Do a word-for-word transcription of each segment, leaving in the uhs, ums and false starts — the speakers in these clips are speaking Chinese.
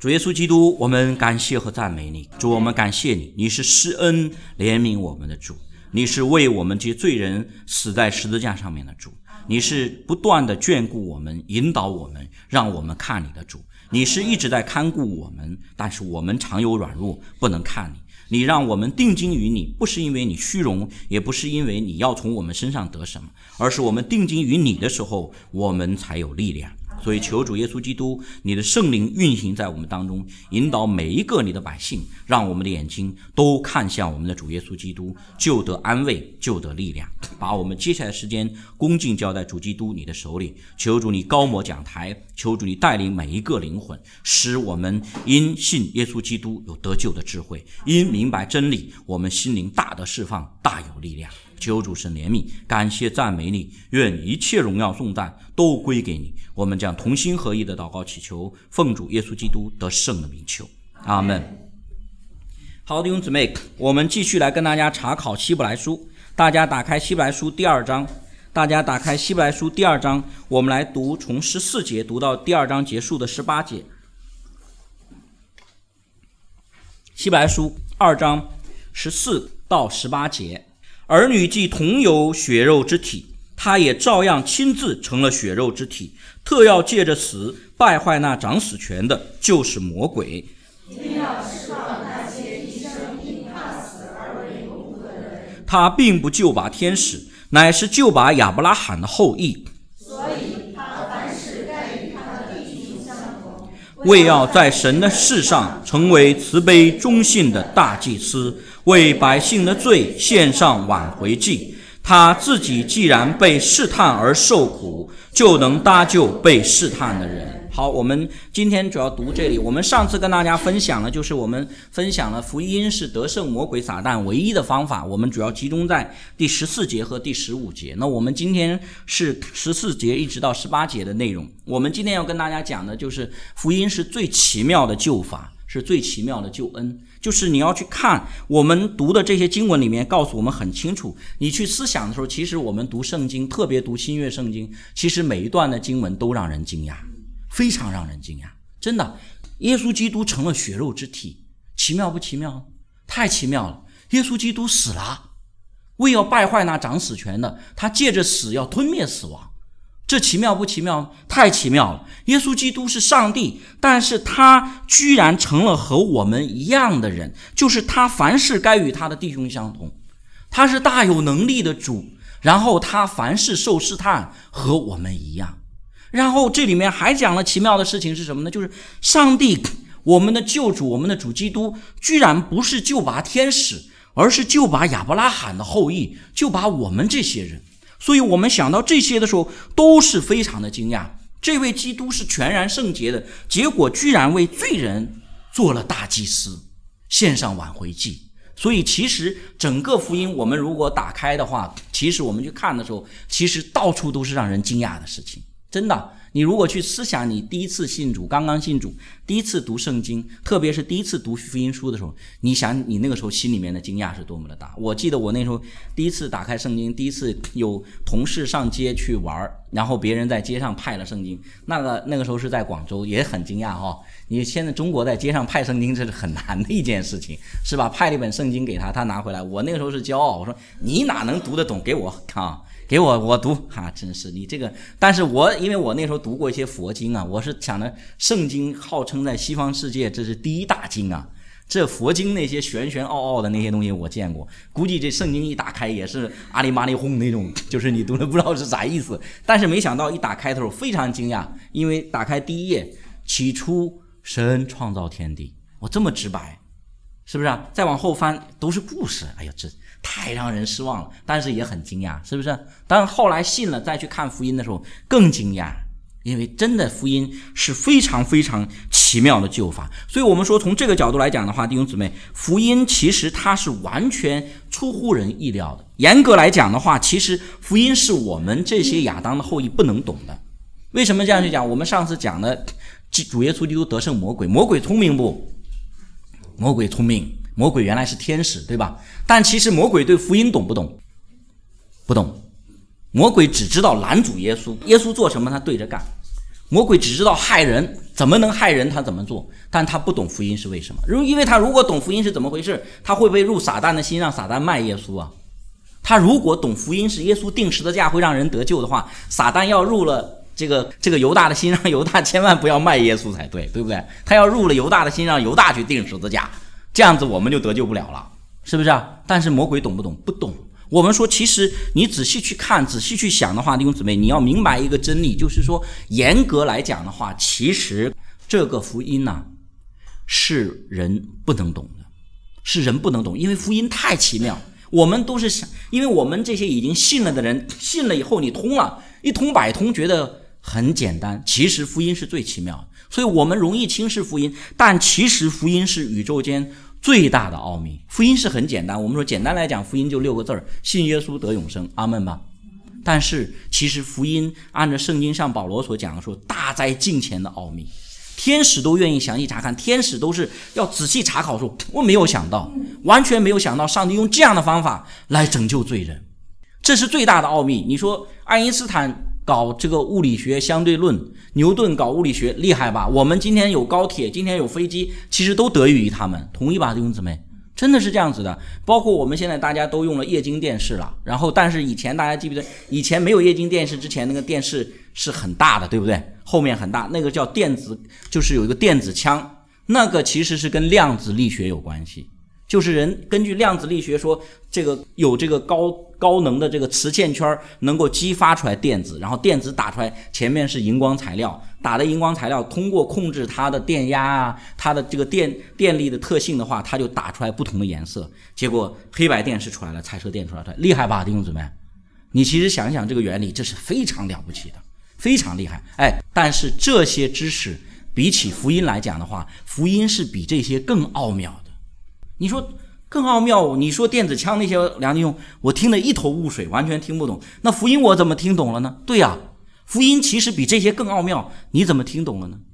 主耶稣基督，我们感谢和赞美你。主，我们感谢你，你是施恩怜悯我们的主，你是为我们这些罪人死在十字架上面的主，你是不断的眷顾我们，引导我们，让我们看你的主，你是一直在看顾我们，但是我们常有软弱，不能看你。你让我们定睛于你，不是因为你虚荣，也不是因为你要从我们身上得什么，而是我们定睛于你的时候，我们才有力量。所以求主耶稣基督，你的圣灵运行在我们当中，引导每一个你的百姓，让我们的眼睛都看向我们的主耶稣基督，就得安慰，就得力量。把我们接下来的时间恭敬交在主基督你的手里，求主你高摩讲台，求主你带领每一个灵魂，使我们因信耶稣基督有得救的智慧，因明白真理，我们心灵大得释放，大有力量。求主神怜悯，感谢赞美你，愿一切荣耀颂赞都归给你。我们将同心合意的祷告祈求，奉主耶稣基督得胜的名求，阿们。好的弟兄姊妹，我们继续来跟大家查考希伯来书。大家打开希伯来书第二章，大家打开希伯来书第二章，我们来读从十四节读到第二章结束的十八节。希伯来书二章十四到十八节，儿女既同有血肉之体，他也照样亲自成了血肉之体，特要借着死败坏那掌死权的，就是魔鬼， 因要释放那些一生因怕死而为奴仆的人。 他并不救拔天使，乃是救拔亚伯拉罕的后裔， 所以他凡事该与他的弟兄相同， 为要在神的事上成为慈悲忠信的大祭司，为百姓的罪献上挽回祭。他自己既然被试探而受苦，就能搭救被试探的人。好，我们今天主要读这里。我们上次跟大家分享了，就是我们分享了福音是得胜魔鬼撒旦唯一的方法，我们主要集中在第十四节和第十五节。那我们今天是十四节一直到十八节的内容。我们今天要跟大家讲的就是福音是最奇妙的救法，是最奇妙的救恩。就是你要去看我们读的这些经文里面告诉我们很清楚，你去思想的时候，其实我们读圣经，特别读新约圣经，其实每一段的经文都让人惊讶，非常让人惊讶。真的，耶稣基督成了血肉之体，奇妙不奇妙？太奇妙了。耶稣基督死了，为要败坏那掌死权的，他借着死要吞灭死亡，这奇妙不奇妙？太奇妙了。耶稣基督是上帝，但是他居然成了和我们一样的人，就是他凡事该与他的弟兄相同。他是大有能力的主，然后他凡事受试探，和我们一样。然后这里面还讲了奇妙的事情是什么呢？就是上帝，我们的救主，我们的主基督，居然不是救拔天使，而是救拔亚伯拉罕的后裔，救拔我们这些人。所以我们想到这些的时候，都是非常的惊讶。这位基督是全然圣洁的，结果居然为罪人做了大祭司，献上挽回祭。所以其实整个福音我们如果打开的话，其实我们去看的时候，其实到处都是让人惊讶的事情。真的，你如果去思想你第一次信主，刚刚信主，第一次读圣经，特别是第一次读福音书的时候，你想你那个时候心里面的惊讶是多么的大。我记得我那时候第一次打开圣经，第一次有同事上街去玩，然后别人在街上派了圣经，那个那个时候是在广州，也很惊讶哈。你现在中国在街上派圣经，这是很难的一件事情，是吧？派了一本圣经给他，他拿回来，我那个时候是骄傲，我说你哪能读得懂，给我啊，给我我读哈、啊，真是你这个。但是我因为我那时候读过一些佛经啊，我是想着圣经号称在西方世界这是第一大经啊，这佛经那些玄玄奥奥的那些东西我见过，估计这圣经一打开也是阿里玛里轰那种，就是你读了不知道是啥意思。但是没想到一打开的时候非常惊讶，因为打开第一页，起初神创造天地，我这么直白，是不是啊？再往后翻都是故事，哎呀，这太让人失望了，但是也很惊讶，是不是？但后来信了再去看福音的时候更惊讶，因为真的福音是非常非常奇妙的救法。所以我们说从这个角度来讲的话，弟兄姊妹，福音其实它是完全出乎人意料的。严格来讲的话，其实福音是我们这些亚当的后裔不能懂的。为什么这样去讲？我们上次讲的主耶稣基督得胜魔鬼，魔鬼聪明不？魔鬼聪明，魔鬼原来是天使，对吧？但其实魔鬼对福音懂不懂？不懂。魔鬼只知道拦阻耶稣，耶稣做什么他对着干。 魔鬼只知道害人，怎么能害人他怎么做，但他不懂福音是为什么。因为他如果懂福音是怎么回事，他会不会入撒旦的心，让撒旦卖耶稣啊？他如果懂福音是耶稣定十字架会让人得救的话，撒旦要入了这个这个犹大的心，让犹大千万不要卖耶稣才对，对不对？他要入了犹大的心，让犹大去定十字架，这样子我们就得救不了了，是不是啊？但是魔鬼懂不懂？不懂。我们说其实你仔细去看，仔细去想的话，弟兄姊妹，你要明白一个真理，就是说严格来讲的话，其实这个福音啊是人不能懂的，是人不能懂，因为福音太奇妙。我们都是想，因为我们这些已经信了的人，信了以后你通了，一通百通，觉得很简单，其实福音是最奇妙的，所以我们容易轻视福音，但其实福音是宇宙间最大的奥秘。福音是很简单，我们说简单来讲，福音就六个字儿：信耶稣得永生，阿们吧。但是其实福音按照圣经上保罗所讲的说，大在近前的奥秘，天使都愿意详细查看，天使都是要仔细查考说，我没有想到，完全没有想到上帝用这样的方法来拯救罪人，这是最大的奥秘。你说爱因斯坦搞这个物理学相对论，牛顿搞物理学，厉害吧？我们今天有高铁，今天有飞机，其实都得益于他们，同意吧，弟兄姊妹？真的是这样子的。包括我们现在大家都用了液晶电视了，然后但是以前大家记不记得，以前没有液晶电视之前，那个电视是很大的，对不对？后面很大，那个叫电子，就是有一个电子枪，那个其实是跟量子力学有关系。就是人根据量子力学说，这个有这个高高能的这个磁线圈能够激发出来电子，然后电子打出来前面是荧光材料，打的荧光材料通过控制它的电压啊，它的这个电电力的特性的话，它就打出来不同的颜色，结果黑白电视出来了，彩色电出来了，厉害吧，弟兄姊妹？你其实想想这个原理，这是非常了不起的，非常厉害。哎，但是这些知识比起福音来讲的话，福音是比这些更奥妙的。你说更奥妙，你说电子枪那些梁弟兄，我听得一头雾水，完全听不懂。那福音我怎么听懂了呢？对呀、啊，福音其实比这些更奥妙，你怎么听懂了呢？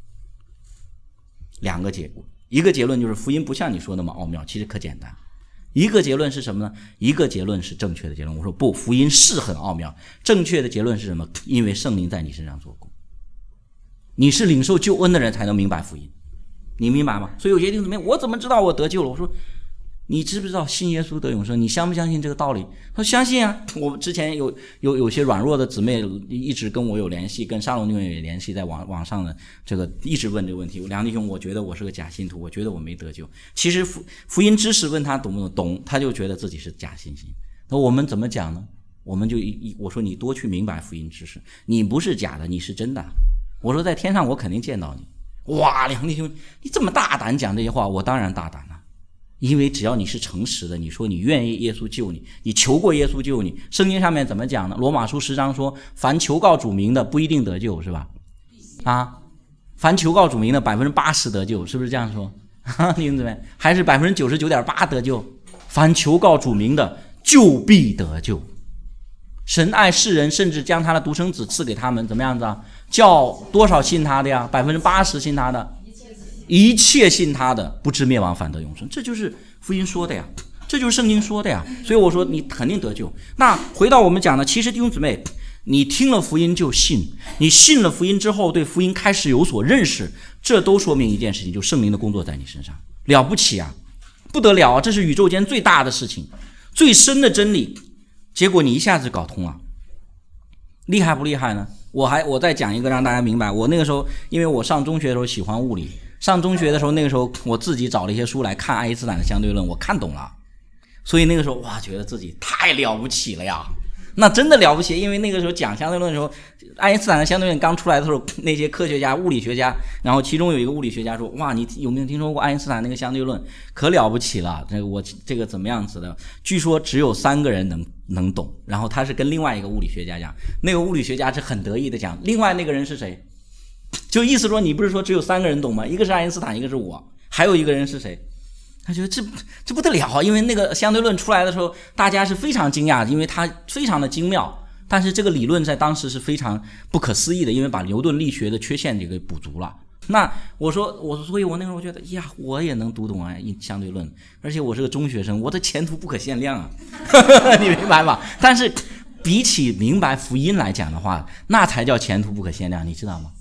两个结果，一个结论就是福音不像你说那么奥妙，其实可简单。一个结论是什么呢？一个结论是正确的结论。我说不，福音是很奥妙。正确的结论是什么？因为圣灵在你身上做工，你是领受救恩的人才能明白福音。你明白吗？所以有些弟兄姊妹，我怎么知道我得救了？我说，你知不知道信耶稣得永生？你相不相信这个道理？他说相信啊。我之前有有有些软弱的姊妹一直跟我有联系，跟沙龙弟兄也联系，在网网上的这个一直问这个问题。梁弟兄，我觉得我是个假信徒，我觉得我没得救。其实福福音知识问他懂不懂，懂，他就觉得自己是假信心。那我们怎么讲呢？我们就一我说你多去明白福音知识，你不是假的，你是真的。我说在天上我肯定见到你。哇，梁弟兄，你这么大胆讲这些话，我当然大胆了，因为只要你是诚实的，你说你愿意耶稣救你，你求过耶稣救你，圣经上面怎么讲呢？罗马书十章说，凡求告主名的不一定得救，是吧？啊，凡求告主名的百分之八十得救，是不是这样说？弟兄姊妹，还是百分之九十九点八得救？凡求告主名的，就必得救。神爱世人，甚至将他的独生子赐给他们，怎么样子啊？叫多少信他的呀？百分之八十信他的，一切信他的，不知灭亡，反得永生。这就是福音说的呀，这就是圣经说的呀。所以我说你肯定得救。那回到我们讲的，其实弟兄姊妹，你听了福音就信，你信了福音之后，对福音开始有所认识，这都说明一件事情，就圣灵的工作在你身上，了不起啊，不得了啊！这是宇宙间最大的事情，最深的真理。结果你一下子搞通了，厉害不厉害呢？我还我再讲一个让大家明白。我那个时候，因为我上中学的时候喜欢物理，上中学的时候那个时候我自己找了一些书来看爱因斯坦的相对论，我看懂了，所以那个时候哇，觉得自己太了不起了呀。那真的了不起，因为那个时候讲相对论的时候，爱因斯坦的相对论刚出来的时候，那些科学家物理学家，然后其中有一个物理学家说，哇，你有没有听说过爱因斯坦那个相对论？可了不起了，这个我这个怎么样子的，据说只有三个人能能懂。然后他是跟另外一个物理学家讲，那个物理学家是很得意的讲，另外那个人是谁？就意思说你不是说只有三个人懂吗？一个是爱因斯坦，一个是我，还有一个人是谁？他觉得这这不得了，因为那个相对论出来的时候，大家是非常惊讶，因为它非常的精妙。但是这个理论在当时是非常不可思议的，因为把牛顿力学的缺陷给补足了。那我说我所以我那时候觉得呀，我也能读懂啊相对论，而且我是个中学生，我的前途不可限量啊，你明白吗？但是比起明白福音来讲的话，那才叫前途不可限量，你知道吗？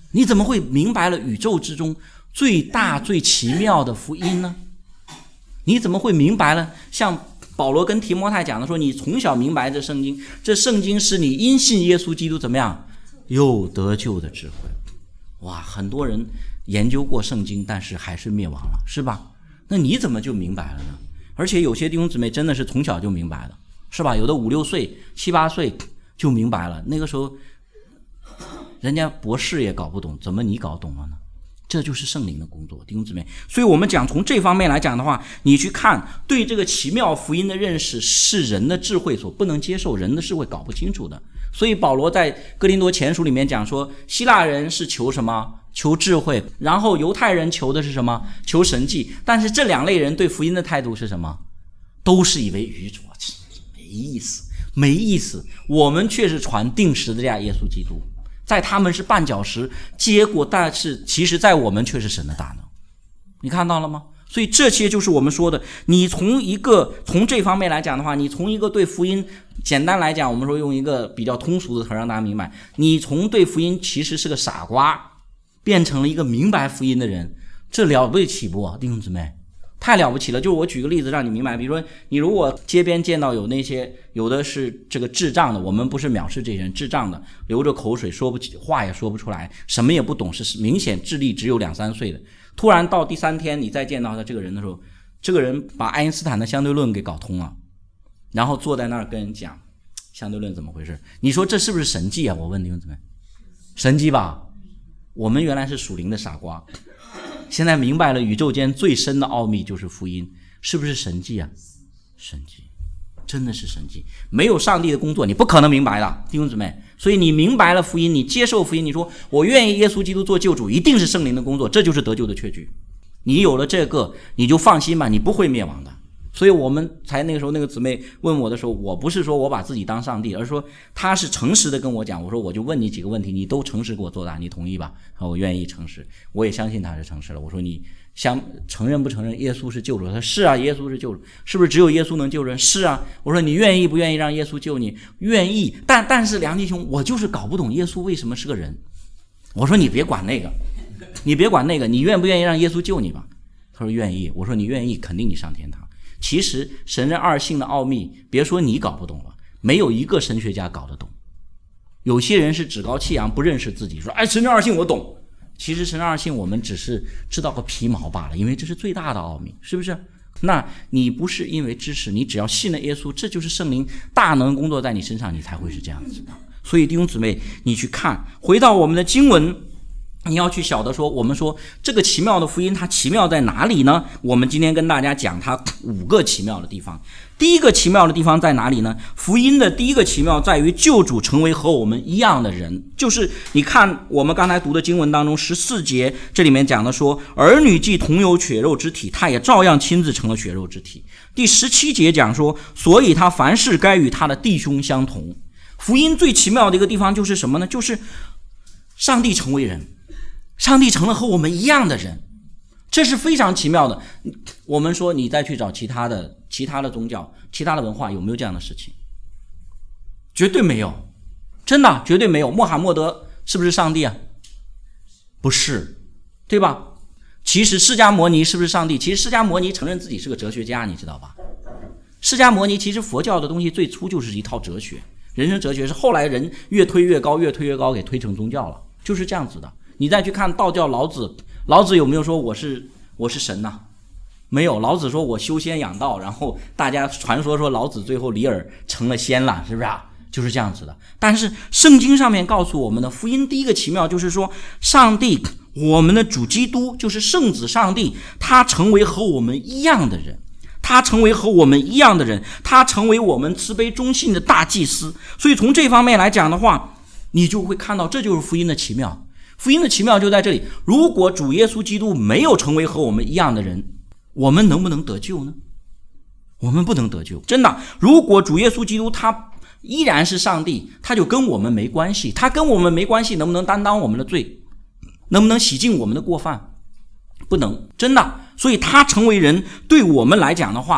你怎么会明白了宇宙之中最大最奇妙的福音呢？你怎么会明白了像保罗跟提摩太讲的说，你从小明白这圣经，这圣经是你因信耶稣基督怎么样又得救的智慧。哇，很多人研究过圣经，但是还是灭亡了，是吧？那你怎么就明白了呢？而且有些弟兄姊妹真的是从小就明白了，是吧？有的五六岁七八岁就明白了，那个时候人家博士也搞不懂，怎么你搞懂了呢？这就是圣灵的工作，弟兄姊妹。所以我们讲从这方面来讲的话，你去看对这个奇妙福音的认识是人的智慧所不能接受，人的智慧搞不清楚的。所以保罗在哥林多前书里面讲说，希腊人是求什么？求智慧，然后犹太人求的是什么？求神迹。但是这两类人对福音的态度是什么？都是以为愚拙，没意思没意思。我们却是传定十字架耶稣基督，在他们是绊脚石，结果但是其实在我们却是神的大能。你看到了吗？所以这些就是我们说的，你从一个从这方面来讲的话，你从一个对福音，简单来讲，我们说用一个比较通俗的词让大家明白，你从对福音其实是个傻瓜变成了一个明白福音的人，这了不起不？弟兄姊妹，太了不起了。就是我举个例子让你明白，比如说你如果街边见到有那些有的是这个智障的，我们不是藐视这些人，智障的流着口水说不起话也说不出来，什么也不懂，是明显智力只有两三岁的，突然到第三天你再见到他这个人的时候，这个人把爱因斯坦的相对论给搞通了，然后坐在那儿跟人讲相对论怎么回事，你说这是不是神迹啊？我问弟兄姊妹，神迹吧。我们原来是属灵的傻瓜，现在明白了宇宙间最深的奥秘就是福音，是不是神迹啊？神迹，真的是神迹。没有上帝的工作你不可能明白的，弟兄姊妹。所以你明白了福音，你接受福音，你说我愿意耶稣基督做救主，一定是圣灵的工作，这就是得救的确据。你有了这个你就放心吧，你不会灭亡的。所以我们才那个时候那个姊妹问我的时候，我不是说我把自己当上帝，而是说她是诚实的跟我讲，我说我就问你几个问题，你都诚实给我作答，你同意吧？我愿意诚实，我也相信她是诚实了。我说你相承认不承认耶稣是救主？他说是啊，耶稣是救主。是不是只有耶稣能救人？是啊。我说你愿意不愿意让耶稣救你？愿意。但但是梁弟兄，我就是搞不懂耶稣为什么是个人。我说你别管那个，你别管那个，你愿不愿意让耶稣救你吧？他说愿意。我说你愿意，肯定你上天堂。其实神人二性的奥秘，别说你搞不懂了，没有一个神学家搞得懂。有些人是趾高气扬，不认识自己，说哎，神人二性我懂。其实神人二性我们只是知道个皮毛罢了，因为这是最大的奥秘，是不是？那你不是因为知识，你只要信了耶稣，这就是圣灵大能工作在你身上，你才会是这样子的。所以弟兄姊妹，你去看，回到我们的经文，你要去晓得说，我们说这个奇妙的福音它奇妙在哪里呢？我们今天跟大家讲它五个奇妙的地方。第一个奇妙的地方在哪里呢？福音的第一个奇妙在于救主成为和我们一样的人。就是你看我们刚才读的经文当中十四节，这里面讲的说，儿女既同有血肉之体，他也照样亲自成了血肉之体。第十七节讲说，所以他凡事该与他的弟兄相同。福音最奇妙的一个地方就是什么呢？就是上帝成为人，上帝成了和我们一样的人，这是非常奇妙的。我们说你再去找其他的其他的宗教其他的文化，有没有这样的事情？绝对没有，真的绝对没有。穆罕默德是不是上帝啊？不是，对吧？其实释迦摩尼是不是上帝？其实释迦摩尼承认自己是个哲学家，你知道吧？释迦摩尼其实佛教的东西最初就是一套哲学，人生哲学，是后来人越推越高越推越高给推成宗教了，就是这样子的。你再去看道教老子，老子有没有说我是我是神呐？没有，老子说我修仙养道，然后大家传说说老子最后离耳成了仙了，是不是啊？就是这样子的。但是圣经上面告诉我们的福音第一个奇妙就是说，上帝，我们的主基督就是圣子上帝，他成为和我们一样的人，他成为和我们一样的人，他成为我们慈悲忠信的大祭司。所以从这方面来讲的话，你就会看到这就是福音的奇妙。福音的奇妙就在这里，如果主耶稣基督没有成为和我们一样的人，我们能不能得救呢？我们不能得救，真的。如果主耶稣基督他依然是上帝，他就跟我们没关系，他跟我们没关系，能不能担当我们的罪？能不能洗净我们的过犯？不能，真的。所以他成为人对我们来讲的话，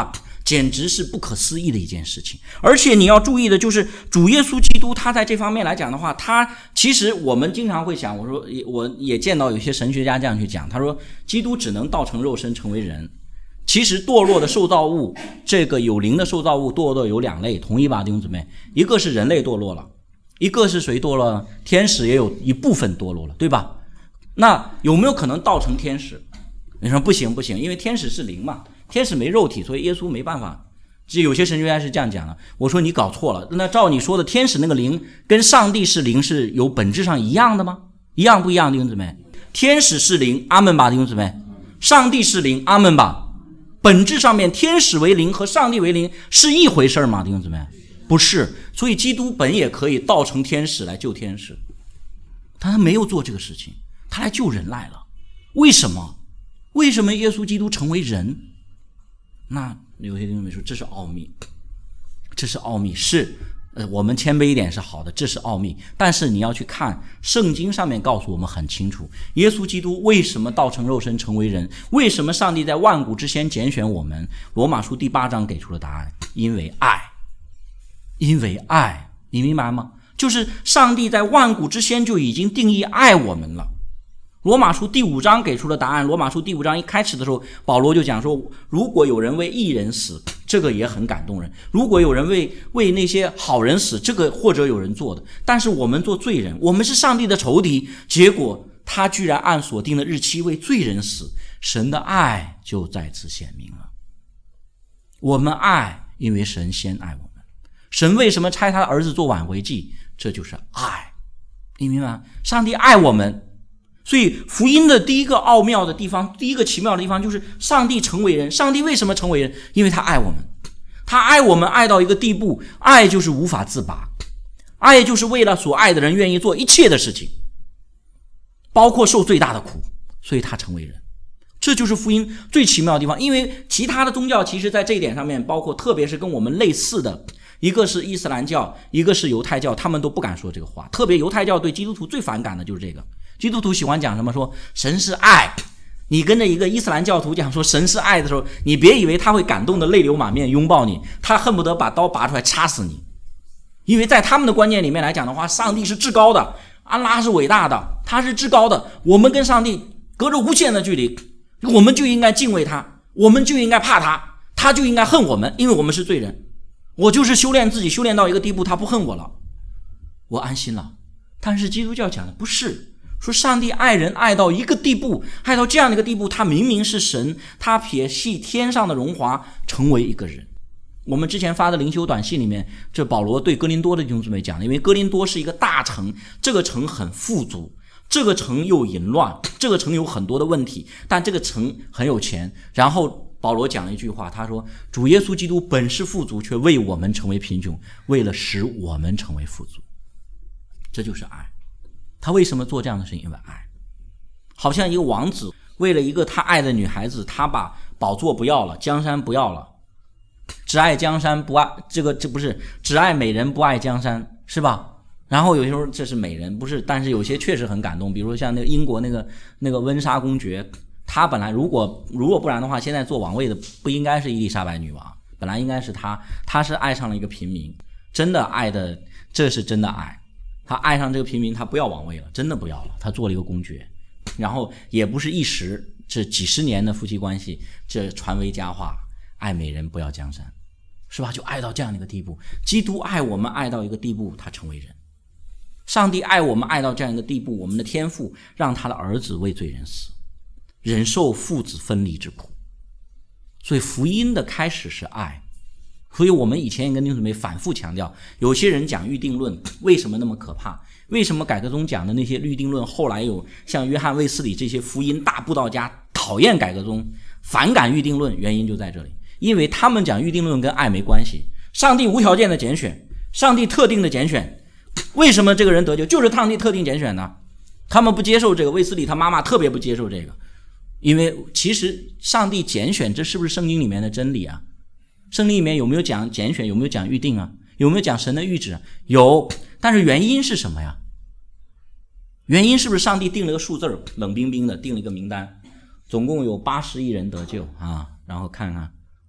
简直是不可思议的一件事情。而且你要注意的就是主耶稣基督他在这方面来讲的话，他其实我们经常会想，我说我也见到有些神学家这样去讲，他说基督只能道成肉身成为人。其实堕落的受造物，这个有灵的受造物堕落有两类，同意吧弟兄姊妹？一个是人类堕落了，一个是谁堕落了？天使也有一部分堕落了，对吧？那有没有可能道成天使？你说不行不行，因为天使是灵嘛，天使没肉体，所以耶稣没办法。这有些神学家是这样讲的，我说你搞错了，那照你说的天使那个灵跟上帝是灵是有本质上一样的吗？一样不一样弟兄姊妹？天使是灵，阿们吧弟兄姊妹？上帝是灵，阿们吧？本质上面天使为灵和上帝为灵是一回事吗弟兄姊妹？不是。所以基督本也可以道成天使来救天使，但他没有做这个事情，他来救人来了。为什么？为什么耶稣基督成为人？那有些弟兄姊妹说这是奥秘，这是奥秘，是呃，我们谦卑一点是好的，这是奥秘。但是你要去看圣经上面告诉我们很清楚，耶稣基督为什么道成肉身成为人？为什么上帝在万古之先拣选我们？罗马书第八章给出了答案，因为爱。因为爱，你明白吗？就是上帝在万古之先就已经定义爱我们了。罗马书第五章给出了答案。罗马书第五章一开始的时候，保罗就讲说，如果有人为义人死，这个也很感动人；如果有人为为那些好人死，这个或者有人做的。但是我们做罪人，我们是上帝的仇敌，结果他居然按所定的日期为罪人死，神的爱就再次显明了。我们爱，因为神先爱我们。神为什么差他的儿子做挽回祭？这就是爱，你明白吗？上帝爱我们。所以福音的第一个奥妙的地方，第一个奇妙的地方就是上帝成为人。上帝为什么成为人？因为他爱我们，他爱我们爱到一个地步，爱就是无法自拔，爱就是为了所爱的人愿意做一切的事情，包括受最大的苦，所以他成为人。这就是福音最奇妙的地方。因为其他的宗教其实在这一点上面，包括特别是跟我们类似的，一个是伊斯兰教，一个是犹太教，他们都不敢说这个话。特别犹太教对基督徒最反感的就是这个，基督徒喜欢讲什么？说神是爱。你跟着一个伊斯兰教徒讲说神是爱的时候，你别以为他会感动的泪流满面拥抱你，他恨不得把刀拔出来插死你。因为在他们的观念里面来讲的话，上帝是至高的，安拉是伟大的，他是至高的，我们跟上帝隔着无限的距离，我们就应该敬畏他，我们就应该怕他，他就应该恨我们，因为我们是罪人。我就是修炼自己，修炼到一个地步，他不恨我了，我安心了。但是基督教讲的不是，说上帝爱人爱到一个地步，爱到这样的一个地步，他明明是神，他撇弃天上的荣华，成为一个人。我们之前发的灵修短信里面，这保罗对哥林多的弟兄姊妹讲的，因为哥林多是一个大城，这个城很富足，这个城又淫乱，这个城有很多的问题，但这个城很有钱。然后保罗讲了一句话，他说主耶稣基督本是富足，却为我们成为贫穷，为了使我们成为富足。这就是爱。他为什么做这样的事情？因为爱。好像一个王子为了一个他爱的女孩子，他把宝座不要了，江山不要了，只爱江山不爱这个这不是只爱美人不爱江山，是吧？然后有些时候这是美人不是，但是有些确实很感动，比如说像那个英国那个那个温莎公爵，她本来如果如果不然的话，现在做王位的不应该是伊丽莎白女王，本来应该是她，她是爱上了一个平民，真的爱的，这是真的爱。她爱上这个平民，她不要王位了，真的不要了，她做了一个公爵，然后也不是一时，这几十年的夫妻关系，这传为佳话，爱美人不要江山，是吧？就爱到这样的一个地步。基督爱我们爱到一个地步，他成为人。上帝爱我们爱到这样一个地步，我们的天父让他的儿子为罪人死，忍受父子分离之苦。所以福音的开始是爱。所以我们以前也跟弟兄姊妹反复强调，有些人讲预定论为什么那么可怕？为什么改革宗讲的那些预定论后来有像约翰卫斯理这些福音大布道家讨厌改革宗，反感预定论？原因就在这里，因为他们讲预定论跟爱没关系。上帝无条件的拣选，上帝特定的拣选，为什么这个人得救？就是上帝特定拣选的。他们不接受这个，卫斯理他妈妈特别不接受这个，因为其实上帝拣选，这是不是圣经里面的真理啊？圣经里面有没有讲拣选？有没有讲预定啊？有没有讲神的预旨？有，但是原因是什么呀？原因是不是上帝定了个数字，冷冰冰的定了一个名单，总共有八十亿人得救啊？然后看看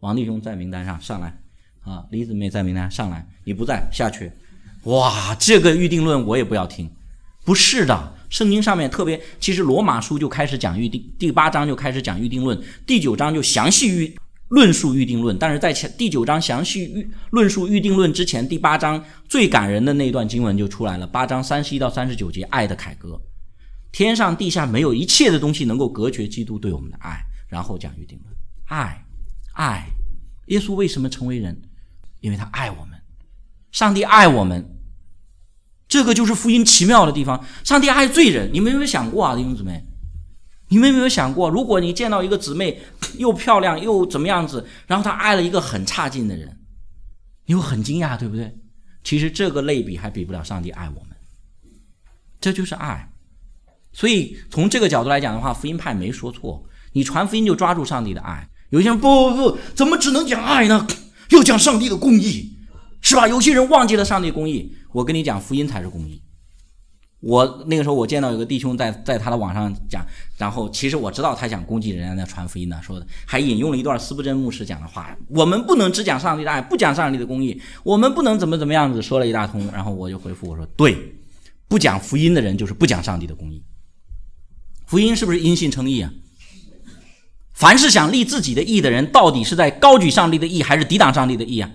王弟兄在名单上上来啊，李姊妹在名单上来，你不在下去。哇，这个预定论我也不要听。不是的，圣经上面特别，其实罗马书就开始讲预定，第八章就开始讲预定论，第九章就详细预论述预定论。但是在第九章详细预论述预定论之前，第八章最感人的那段经文就出来了，八章三十一到三十九节，爱的凯歌。天上地下没有一切的东西能够隔绝基督对我们的爱。然后讲预定论，爱爱耶稣为什么成为人？因为他爱我们，上帝爱我们，这个就是福音奇妙的地方。上帝爱罪人，你们有没有想过啊，弟兄姊妹？你们有没有想过，如果你见到一个姊妹又漂亮又怎么样子，然后她爱了一个很差劲的人，你会很惊讶，对不对？其实这个类比还比不了上帝爱我们，这就是爱。所以从这个角度来讲的话，福音派没说错，你传福音就抓住上帝的爱。有些人不不不，怎么只能讲爱呢？要讲上帝的公义，是吧？有些人忘记了上帝公义。我跟你讲，福音才是公义。我那个时候我见到有个弟兄在在他的网上讲，然后其实我知道他想攻击人家在传福音呢，说的还引用了一段司布真牧师讲的话，我们不能只讲上帝的爱，不讲上帝的公义，我们不能怎么怎么样子，说了一大通。然后我就回复我说，对，不讲福音的人就是不讲上帝的公义。福音是不是因信称义啊？凡是想立自己的义的人，到底是在高举上帝的义还是抵挡上帝的义啊？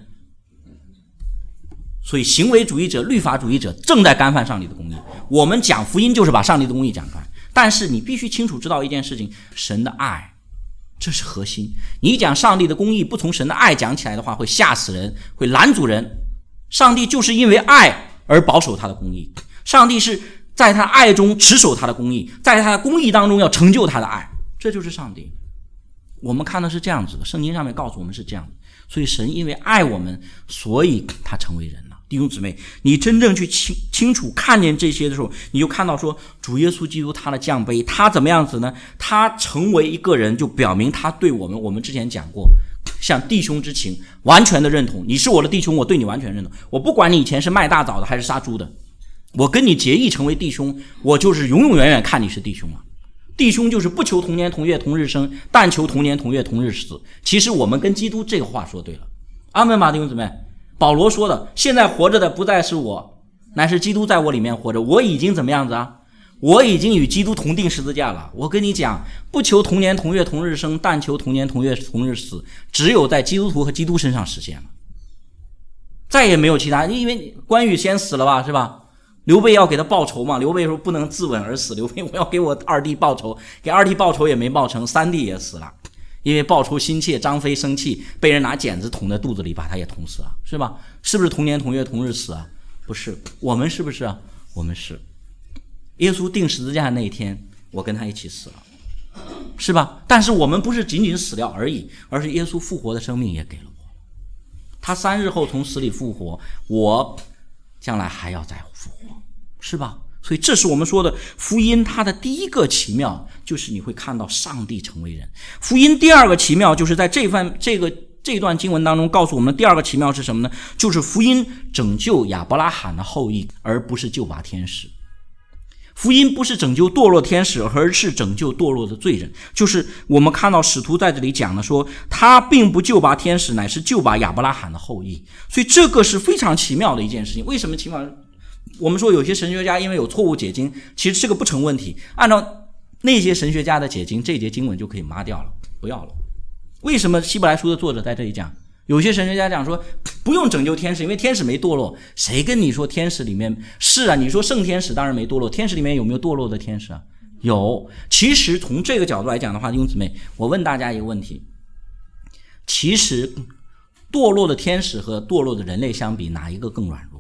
所以行为主义者、律法主义者正在干犯上帝的公义。我们讲福音就是把上帝的公义讲出来，但是你必须清楚知道一件事情，神的爱，这是核心。你讲上帝的公义不从神的爱讲起来的话，会吓死人，会拦阻人。上帝就是因为爱而保守他的公义，上帝是在他爱中持守他的公义，在他的公义当中要成就他的爱，这就是上帝。我们看的是这样子的，圣经上面告诉我们是这样的。所以神因为爱我们，所以他成为人了。弟兄姊妹，你真正去清清楚看见这些的时候，你就看到说主耶稣基督他的降杯，他怎么样子呢？他成为一个人，就表明他对我们，我们之前讲过，像弟兄之情完全的认同。你是我的弟兄，我对你完全认同，我不管你以前是卖大枣的还是杀猪的，我跟你结义成为弟兄，我就是永永远远看你是弟兄了。弟兄就是不求同年同月同日生，但求同年同月同日死。其实我们跟基督这个话说对了，阿们吧，弟兄姊妹。保罗说的，现在活着的不再是我，乃是基督在我里面活着。我已经怎么样子啊？我已经与基督同定十字架了。我跟你讲，不求同年同月同日生，但求同年同月同日死，只有在基督徒和基督身上实现了，再也没有其他。因为关羽先死了吧，是吧？刘备要给他报仇嘛，刘备说不能自刎而死，刘备我要给我二弟报仇，给二弟报仇也没报成，三弟也死了，因为报仇心切，张飞生气，被人拿剪子捅在肚子里，把他也捅死了，是吧？是不是同年同月同日死啊？不是，我们是不是啊？我们是。耶稣钉十字架那一天，我跟他一起死了，是吧？但是我们不是仅仅死了而已，而是耶稣复活的生命也给了我，他三日后从死里复活，我将来还要再复活，是吧？所以这是我们说的福音，它的第一个奇妙就是你会看到上帝成为人。福音第二个奇妙就是在这番这个这段经文当中告诉我们的第二个奇妙是什么呢？就是福音拯救亚伯拉罕的后裔，而不是救拔天使。福音不是拯救堕落天使，而是拯救堕落的罪人。就是我们看到使徒在这里讲的说，他并不救拔天使，乃是救拔亚伯拉罕的后裔。所以这个是非常奇妙的一件事情。为什么奇妙？我们说有些神学家因为有错误解经，其实这个不成问题，按照那些神学家的解经，这节经文就可以抹掉了，不要了。为什么希伯来书的作者在这里讲，有些神学家讲说不用拯救天使，因为天使没堕落。谁跟你说天使里面是啊？你说圣天使当然没堕落，天使里面有没有堕落的天使啊？有。其实从这个角度来讲的话，弟兄姊妹，我问大家一个问题，其实堕落的天使和堕落的人类相比，哪一个更软弱？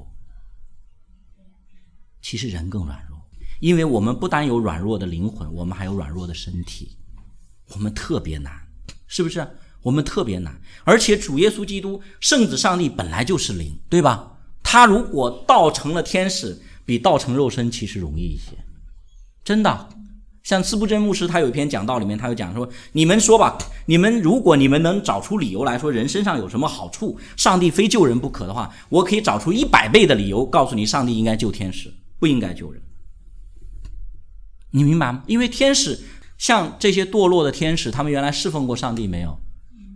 其实人更软弱，因为我们不单有软弱的灵魂，我们还有软弱的身体，我们特别难，是不是？我们特别难。而且主耶稣基督圣子上帝本来就是灵，对吧？他如果道成了天使，比道成肉身其实容易一些，真的。像司布真牧师他有一篇讲道里面，他有讲说，你们说吧，你们如果你们能找出理由来说人身上有什么好处，上帝非救人不可的话，我可以找出一百倍的理由告诉你，上帝应该救天使，不应该救人。你明白吗？因为天使像这些堕落的天使，他们原来侍奉过上帝没有？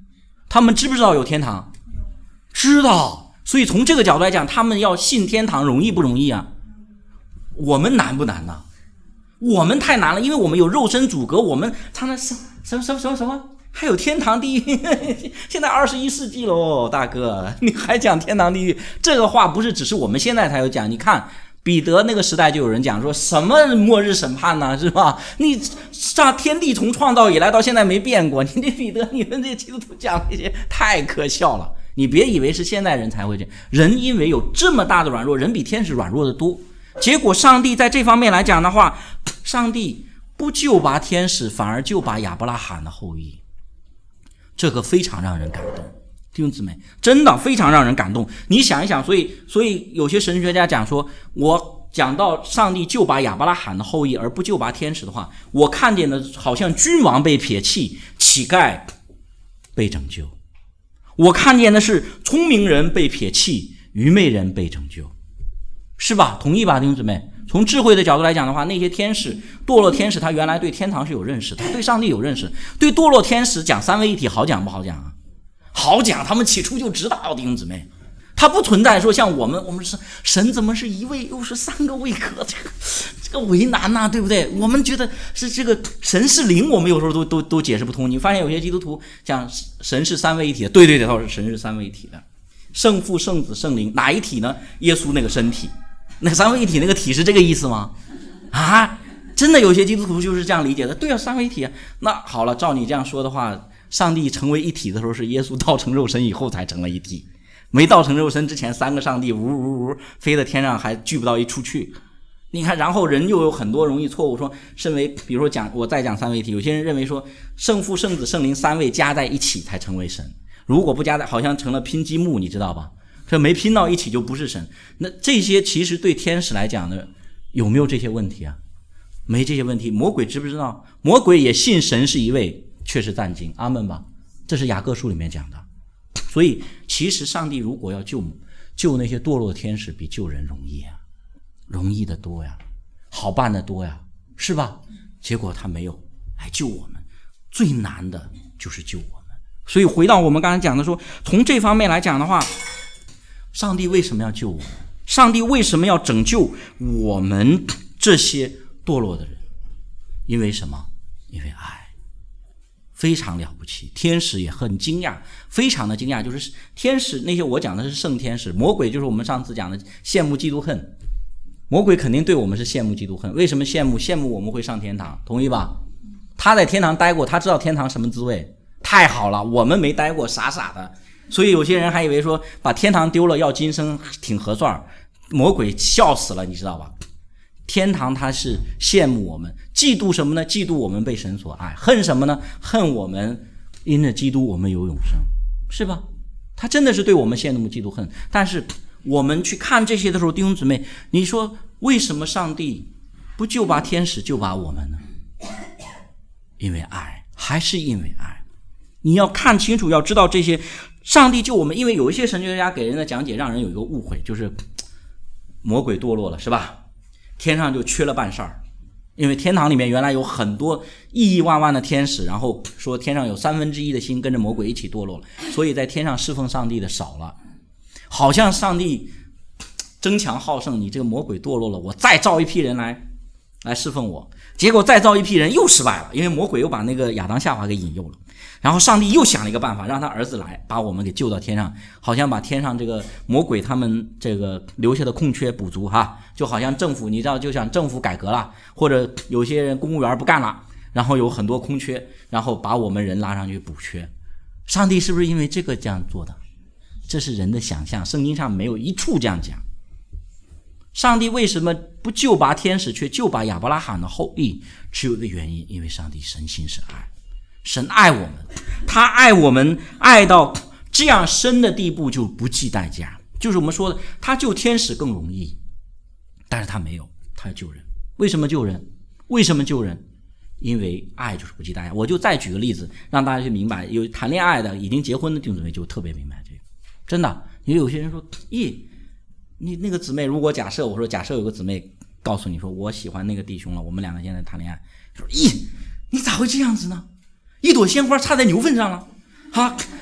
他们知不知道有天堂？知道。所以从这个角度来讲，他们要信天堂容易不容易啊？我们难不难呢？我们太难了，因为我们有肉身阻隔，我们常常什么什么什么什么还有天堂地狱？现在二十一世纪喽，大哥，你还讲天堂地狱？这个话不是只是我们现在才有讲。你看彼得那个时代就有人讲说什么末日审判呢，是吧？你上天地从创造以来到现在没变过，你这彼得，你们这基督徒讲这些太可笑了。你别以为是现代人才会这样，人因为有这么大的软弱，人比天使软弱的多。结果上帝在这方面来讲的话，上帝不救拔天使，反而救拔亚伯拉罕的后裔，这个非常让人感动。弟兄姊妹，真的非常让人感动。你想一想，所以所以有些神学家讲说，我讲到上帝救拔亚伯拉罕的后裔而不救拔天使的话，我看见的好像君王被撇弃，乞丐被拯救。我看见的是聪明人被撇弃，愚昧人被拯救，是吧？同意吧，弟兄姊妹？从智慧的角度来讲的话，那些天使，堕落天使，他原来对天堂是有认识，他对上帝有认识。对堕落天使讲三位一体好讲不好讲啊？好讲，他们起初就知道，弟兄姊妹。他不存在说像我们，我们是神怎么是一位又是三个位格，这个这个为难呐、啊，对不对？我们觉得是这个神是灵，我们有时候都都都解释不通。你发现有些基督徒讲神是三位一体的，对对对，他说神是三位一体的，圣父、圣子、圣灵，哪一体呢？耶稣那个身体，那三位一体那个体是这个意思吗？啊，真的有些基督徒就是这样理解的。对啊，三位一体啊。那好了，照你这样说的话，上帝成为一体的时候是耶稣道成肉身以后才成了一体。没道成肉身之前，三个上帝呜呜呜飞在天上还聚不到一处去。你看，然后人又有很多容易错误说，认为比如说讲我再讲三位一体，有些人认为说圣父、圣子、圣灵三位加在一起才成为神，如果不加在，好像成了拼积木，你知道吧？这没拼到一起就不是神。那这些其实对天使来讲呢，有没有这些问题啊？没这些问题。魔鬼知不知道？魔鬼也信神是一位，确实赞经，阿们吧。这是雅各书里面讲的。所以其实上帝如果要救救那些堕落天使，比救人容易啊，容易的多呀，好办的多呀，是吧？结果他没有来救我们，最难的就是救我们。所以回到我们刚才讲的说，从这方面来讲的话，上帝为什么要救我们？上帝为什么要拯救我们这些堕落的人？因为什么？因为爱。非常了不起，天使也很惊讶，非常的惊讶。就是天使那些我讲的是圣天使，魔鬼就是我们上次讲的羡慕嫉妒恨。魔鬼肯定对我们是羡慕嫉妒恨，为什么羡慕？羡慕我们会上天堂，同意吧？他在天堂待过，他知道天堂什么滋味，太好了，我们没待过，傻傻的。所以有些人还以为说把天堂丢了要今生挺合算，魔鬼笑死了，你知道吧？天堂他是羡慕我们，嫉妒什么呢？嫉妒我们被神所爱，恨什么呢？恨我们因着基督我们有永生，是吧？他真的是对我们羡慕嫉妒恨。但是我们去看这些的时候，弟兄姊妹，你说为什么上帝不救拔天使救拔我们呢？因为爱，还是因为爱。你要看清楚，要知道这些上帝救我们。因为有一些神学家给人的讲解让人有一个误会，就是魔鬼堕落了，是吧？天上就缺了半扇儿，因为天堂里面原来有很多亿亿万万的天使，然后说天上有三分之一的心跟着魔鬼一起堕落了，所以在天上侍奉上帝的少了，好像上帝争强好胜，你这个魔鬼堕落了，我再造一批人来来侍奉我，结果再造一批人又失败了，因为魔鬼又把那个亚当夏娃给引诱了。然后上帝又想了一个办法，让他儿子来把我们给救到天上，好像把天上这个魔鬼他们这个留下的空缺补足哈，就好像政府你知道，就像政府改革了，或者有些人公务员不干了，然后有很多空缺，然后把我们人拉上去补缺。上帝是不是因为这个这样做的？这是人的想象，圣经上没有一处这样讲。上帝为什么不救拔天使却救拔亚伯拉罕的后裔？只有一个原因，因为上帝神性是爱，神爱我们，他爱我们爱到这样深的地步，就不计代价。就是我们说的，他救天使更容易，但是他没有，他要救人。为什么救人？为什么救人？因为爱就是不计代价。我就再举个例子，让大家去明白。有谈恋爱的、已经结婚的弟兄姊妹就特别明白这个。真的，因为有些人说，咦，你那个姊妹，如果假设我说，假设有个姊妹告诉你说，我喜欢那个弟兄了，我们两个现在谈恋爱，说，咦，你咋会这样子呢？一朵鲜花插在牛粪上了，啊，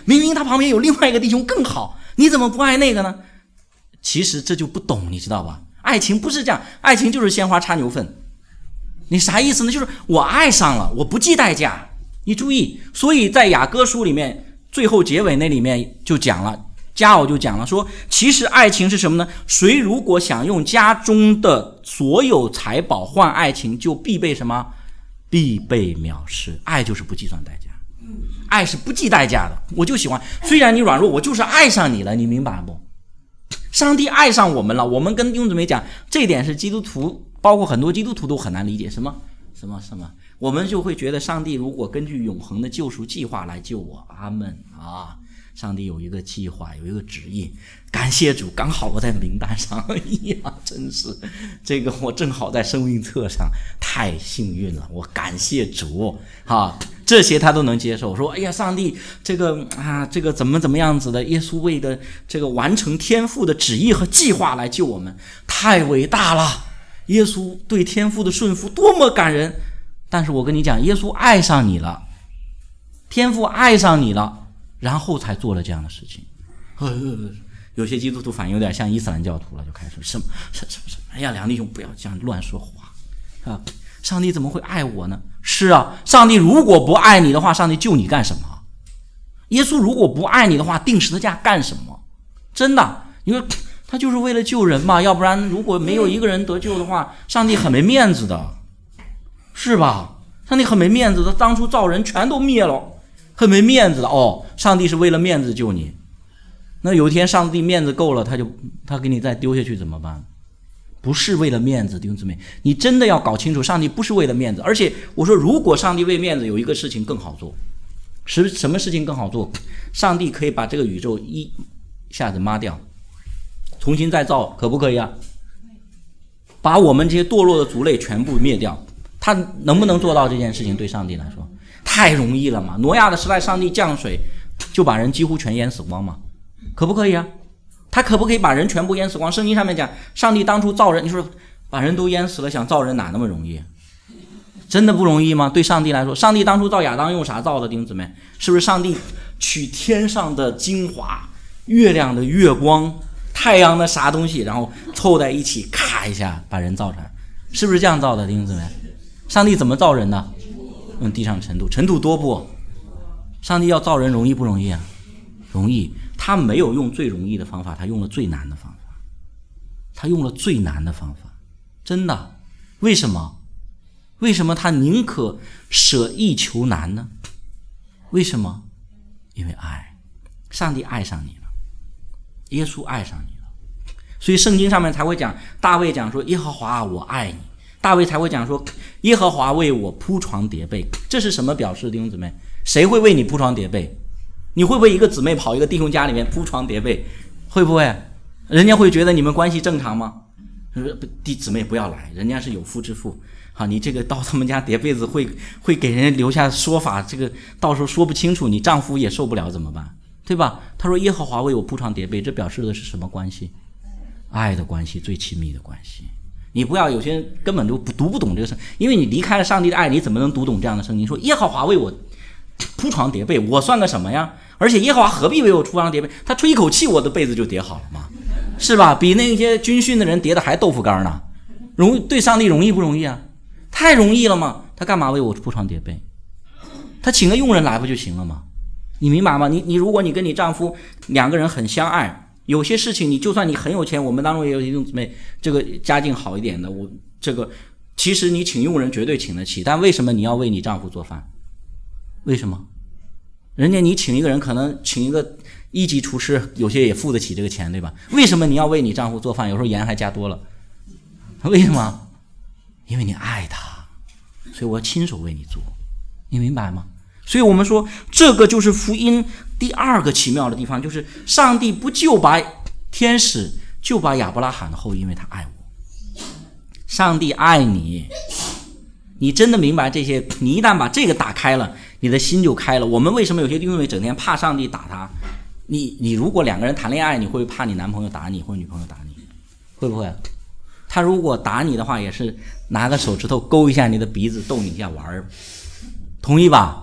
明明他旁边有另外一个弟兄更好，你怎么不爱那个呢？其实这就不懂，你知道吧？爱情不是这样，爱情就是鲜花插牛粪。你啥意思呢？就是我爱上了，我不计代价。你注意，所以在雅歌书里面最后结尾那里面就讲了，佳偶就讲了说，其实爱情是什么呢？谁如果想用家中的所有财宝换爱情，就必被什么？必被藐视。爱就是不计算代价，爱是不计代价的。我就喜欢，虽然你软弱，我就是爱上你了，你明白不？上帝爱上我们了，我们跟弟兄姊妹讲，这一点是基督徒，包括很多基督徒都很难理解。什么什么什么？我们就会觉得上帝如果根据永恒的救赎计划来救我，阿们啊！上帝有一个计划，有一个旨意，感谢主，刚好我在名单上，哎呀，真是这个我正好在生命册上，太幸运了，我感谢主啊！这些他都能接受，说哎呀，上帝这个啊，这个怎么怎么样子的，耶稣为的这个完成天父的旨意和计划来救我们，太伟大了！耶稣对天父的顺服多么感人！但是我跟你讲，耶稣爱上你了，天父爱上你了，然后才做了这样的事情。呃、有些基督徒反应有点像伊斯兰教徒了，就开始什么什么什么，哎呀，两弟兄不要这样乱说话啊！上帝怎么会爱我呢？是啊，上帝如果不爱你的话，上帝救你干什么？耶稣如果不爱你的话，钉十字架干什么？真的，因为他就是为了救人嘛，要不然如果没有一个人得救的话，上帝很没面子的，是吧？上帝很没面子的，当初造人全都灭了，很没面子的。哦，上帝是为了面子救你，那有一天上帝面子够了，他就他给你再丢下去怎么办？不是为了面子，弟兄姊妹，你真的要搞清楚，上帝不是为了面子。而且我说，如果上帝为面子，有一个事情更好做。什什么事情更好做？上帝可以把这个宇宙一下子抹掉，重新再造，可不可以啊？把我们这些堕落的族类全部灭掉，他能不能做到这件事情？对上帝来说太容易了嘛。挪亚的时代，上帝降水就把人几乎全淹死光嘛，可不可以啊？他可不可以把人全部淹死光？圣经上面讲，上帝当初造人，你说把人都淹死了，想造人哪那么容易？真的不容易吗？对上帝来说，上帝当初造亚当用啥造的？弟兄姊妹，是不是上帝取天上的精华，月亮的月光，太阳的啥东西，然后凑在一起，咔一下把人造出来，是不是这样造的？弟兄姊妹，上帝怎么造人的？用地上尘土，尘土多不？上帝要造人容易不容易啊？容易。他没有用最容易的方法，他用了最难的方法，他用了最难的方法，真的。为什么？为什么他宁可舍易求难呢？为什么？因为爱，上帝爱上你了，耶稣爱上你了，所以圣经上面才会讲，大卫讲说，耶和华我爱你，大卫才会讲说，耶和华为我铺床叠被。这是什么表示？弟兄姊妹，谁会为你铺床叠被？你会不会一个姊妹跑一个弟兄家里面铺床叠被？会不会？人家会觉得你们关系正常吗？弟姊妹不要来，人家是有夫之妇啊！你这个到他们家叠被子会会给人留下说法，这个到时候说不清楚，你丈夫也受不了怎么办？对吧？他说耶和华为我铺床叠被，这表示的是什么关系？爱的关系，最亲密的关系。你不要有些人根本就不读不懂这个圣，因为你离开了上帝的爱，你怎么能读懂这样的圣经？说耶和华为我铺床叠被，我算个什么呀？而且耶和华何必为我铺床叠被？他吹一口气，我的被子就叠好了嘛，是吧？比那些军训的人叠的还豆腐干呢，容易对上帝容易不容易啊？太容易了嘛！他干嘛为我铺床叠被？他请个佣人来不就行了吗？你明白吗？你你如果你跟你丈夫两个人很相爱，有些事情你就算你很有钱，我们当中也有一种姊妹，这个家境好一点的，我这个其实你请佣人绝对请得起，但为什么你要为你丈夫做饭？为什么？人家你请一个人，可能请一个一级厨师，有些也付得起这个钱，对吧？为什么你要为你丈夫做饭？有时候盐还加多了，为什么？因为你爱他，所以我要亲手为你做，你明白吗？所以我们说，这个就是福音第二个奇妙的地方，就是上帝不就把天使，就把亚伯拉罕的后裔，因为他爱我。上帝爱你，你真的明白这些，你一旦把这个打开了，你的心就开了。我们为什么有些弟兄姊妹整天怕上帝打他？你你如果两个人谈恋爱，你会怕你男朋友打你或者女朋友打你？会不会？他如果打你的话，也是拿个手指头勾一下你的鼻子，逗你一下玩儿，同意吧？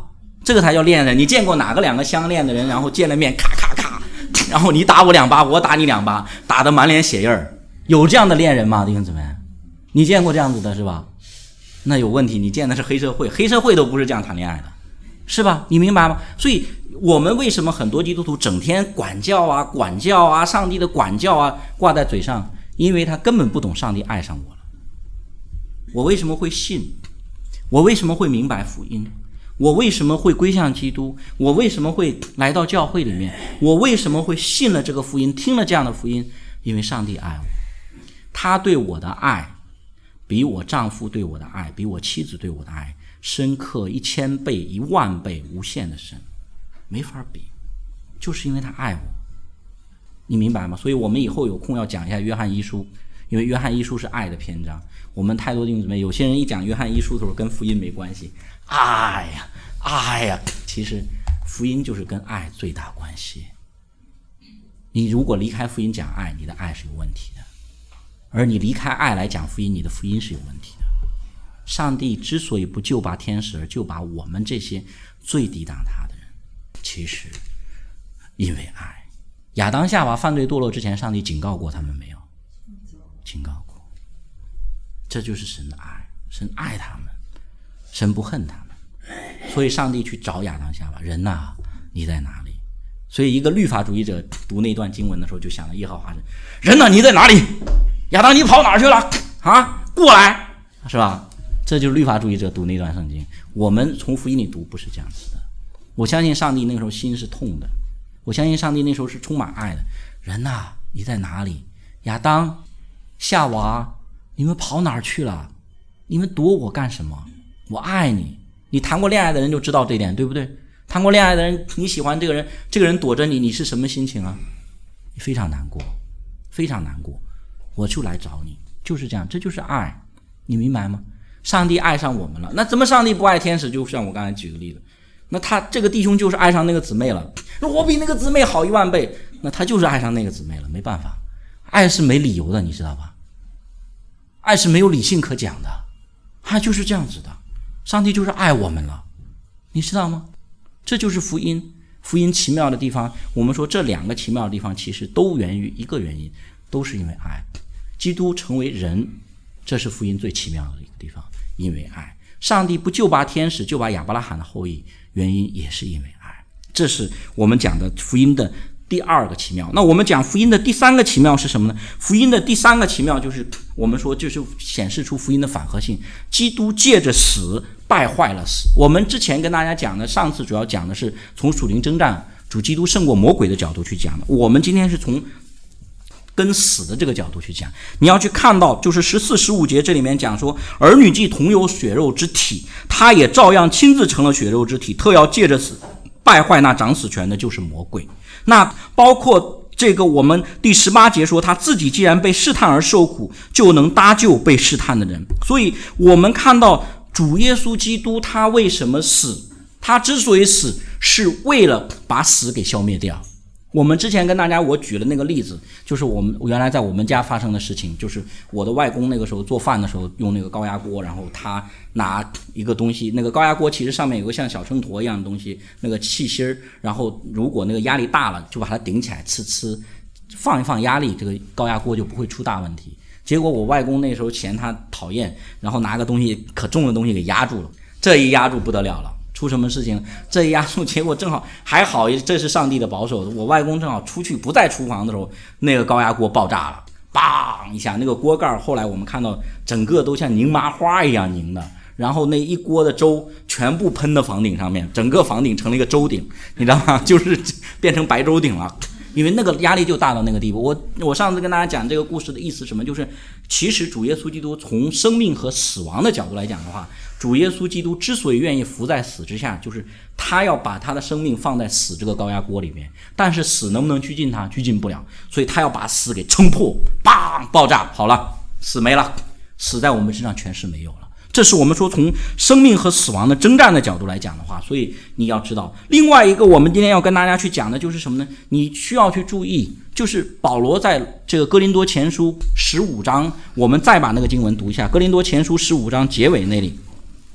这个才叫恋人。你见过哪个两个相恋的人，然后见了面咔咔咔，然后你打我两巴，我打你两巴，打得满脸血印儿？有这样的恋人吗？弟兄姊妹，你见过这样子的是吧？那有问题，你见的是黑社会，黑社会都不是这样谈恋爱的，是吧？你明白吗？所以我们为什么很多基督徒整天管教啊管教啊，上帝的管教啊挂在嘴上？因为他根本不懂上帝爱上我了。我为什么会信？我为什么会明白福音？我为什么会归向基督？我为什么会来到教会里面？我为什么会信了这个福音，听了这样的福音？因为上帝爱我，他对我的爱比我丈夫对我的爱，比我妻子对我的爱深刻一千倍、一万倍、无限的深，没法比，就是因为他爱我。你明白吗？所以我们以后有空要讲一下约翰一书，因为约翰一书是爱的篇章。我们太多弟兄姊妹，有些人一讲约翰一书的时候跟福音没关系，爱呀爱呀，其实福音就是跟爱最大关系。你如果离开福音讲爱，你的爱是有问题的，而你离开爱来讲福音，你的福音是有问题的。上帝之所以不救拔天使，而救拔我们这些最抵挡他的人，其实因为爱。亚当夏娃犯罪堕落之前，上帝警告过他们没有？警告过。这就是神的爱，神爱他们，神不恨他们，所以上帝去找亚当夏娃，人呐、啊，你在哪里？所以一个律法主义者读那段经文的时候，就想了耶和华神，人呐、啊，你在哪里？亚当你跑哪儿去了？啊，过来，是吧？这就是律法主义者读那段圣经。我们从福音里读不是这样子的。我相信上帝那个时候心是痛的，我相信上帝那时候是充满爱的。人呐、啊，你在哪里？亚当、夏娃，你们跑哪儿去了？你们躲我干什么？我爱你。你谈过恋爱的人就知道这点，对不对？谈过恋爱的人，你喜欢这个人，这个人躲着你，你是什么心情啊？你非常难过，非常难过。我就来找你，就是这样，这就是爱，你明白吗？上帝爱上我们了，那怎么上帝不爱天使？就像我刚才举个例子，那他这个弟兄就是爱上那个姊妹了，我比那个姊妹好一万倍，那他就是爱上那个姊妹了，没办法，爱是没理由的，你知道吧？爱是没有理性可讲的，爱就是这样子的，上帝就是爱我们了，你知道吗？这就是福音，福音奇妙的地方，我们说这两个奇妙的地方其实都源于一个原因，都是因为爱。基督成为人，这是福音最奇妙的一个地方，因为爱。上帝不救拔天使，救拔亚伯拉罕的后裔，原因也是因为爱。这是我们讲的福音的第二个奇妙。那我们讲福音的第三个奇妙是什么呢？福音的第三个奇妙就是我们说就是显示出福音的反合性，基督借着死败坏了死。我们之前跟大家讲的，上次主要讲的是从属灵征战主基督胜过魔鬼的角度去讲的，我们今天是从跟死的这个角度去讲。你要去看到就是十四十五节这里面讲说，儿女既同有血肉之体，他也照样亲自成了血肉之体，特要借着死败坏那掌死权的，就是魔鬼。那包括这个我们第十八节说，他自己既然被试探而受苦，就能搭救被试探的人。所以我们看到主耶稣基督他为什么死，他之所以死是为了把死给消灭掉。我们之前跟大家我举了那个例子，就是我们原来在我们家发生的事情，就是我的外公那个时候做饭的时候用那个高压锅，然后他拿一个东西，那个高压锅其实上面有个像小秤砣一样的东西，那个气芯，然后如果那个压力大了就把它顶起来，呲呲放一放压力，这个高压锅就不会出大问题。结果我外公那时候嫌他讨厌，然后拿个东西可重的东西给压住了，这一压住不得了了，出什么事情？这一压住，结果正好还好，这是上帝的保守。我外公正好出去不在厨房的时候，那个高压锅爆炸了，砰一下，那个锅盖后来我们看到整个都像拧麻花一样拧的，然后那一锅的粥全部喷到房顶上面，整个房顶成了一个粥顶，你知道吗？就是变成白粥顶了。因为那个压力就大到那个地步。我我上次跟大家讲这个故事的意思是什么，就是其实主耶稣基督从生命和死亡的角度来讲的话，主耶稣基督之所以愿意伏在死之下，就是他要把他的生命放在死这个高压锅里面，但是死能不能拘禁他？拘禁不了，所以他要把死给撑破，砰，爆炸，好了，死没了，死在我们身上全是没有了。这是我们说从生命和死亡的征战的角度来讲的话，所以你要知道，另外一个我们今天要跟大家去讲的就是什么呢？你需要去注意，就是保罗在这个哥林多前书十五章，我们再把那个经文读一下，哥林多前书十五章结尾那里，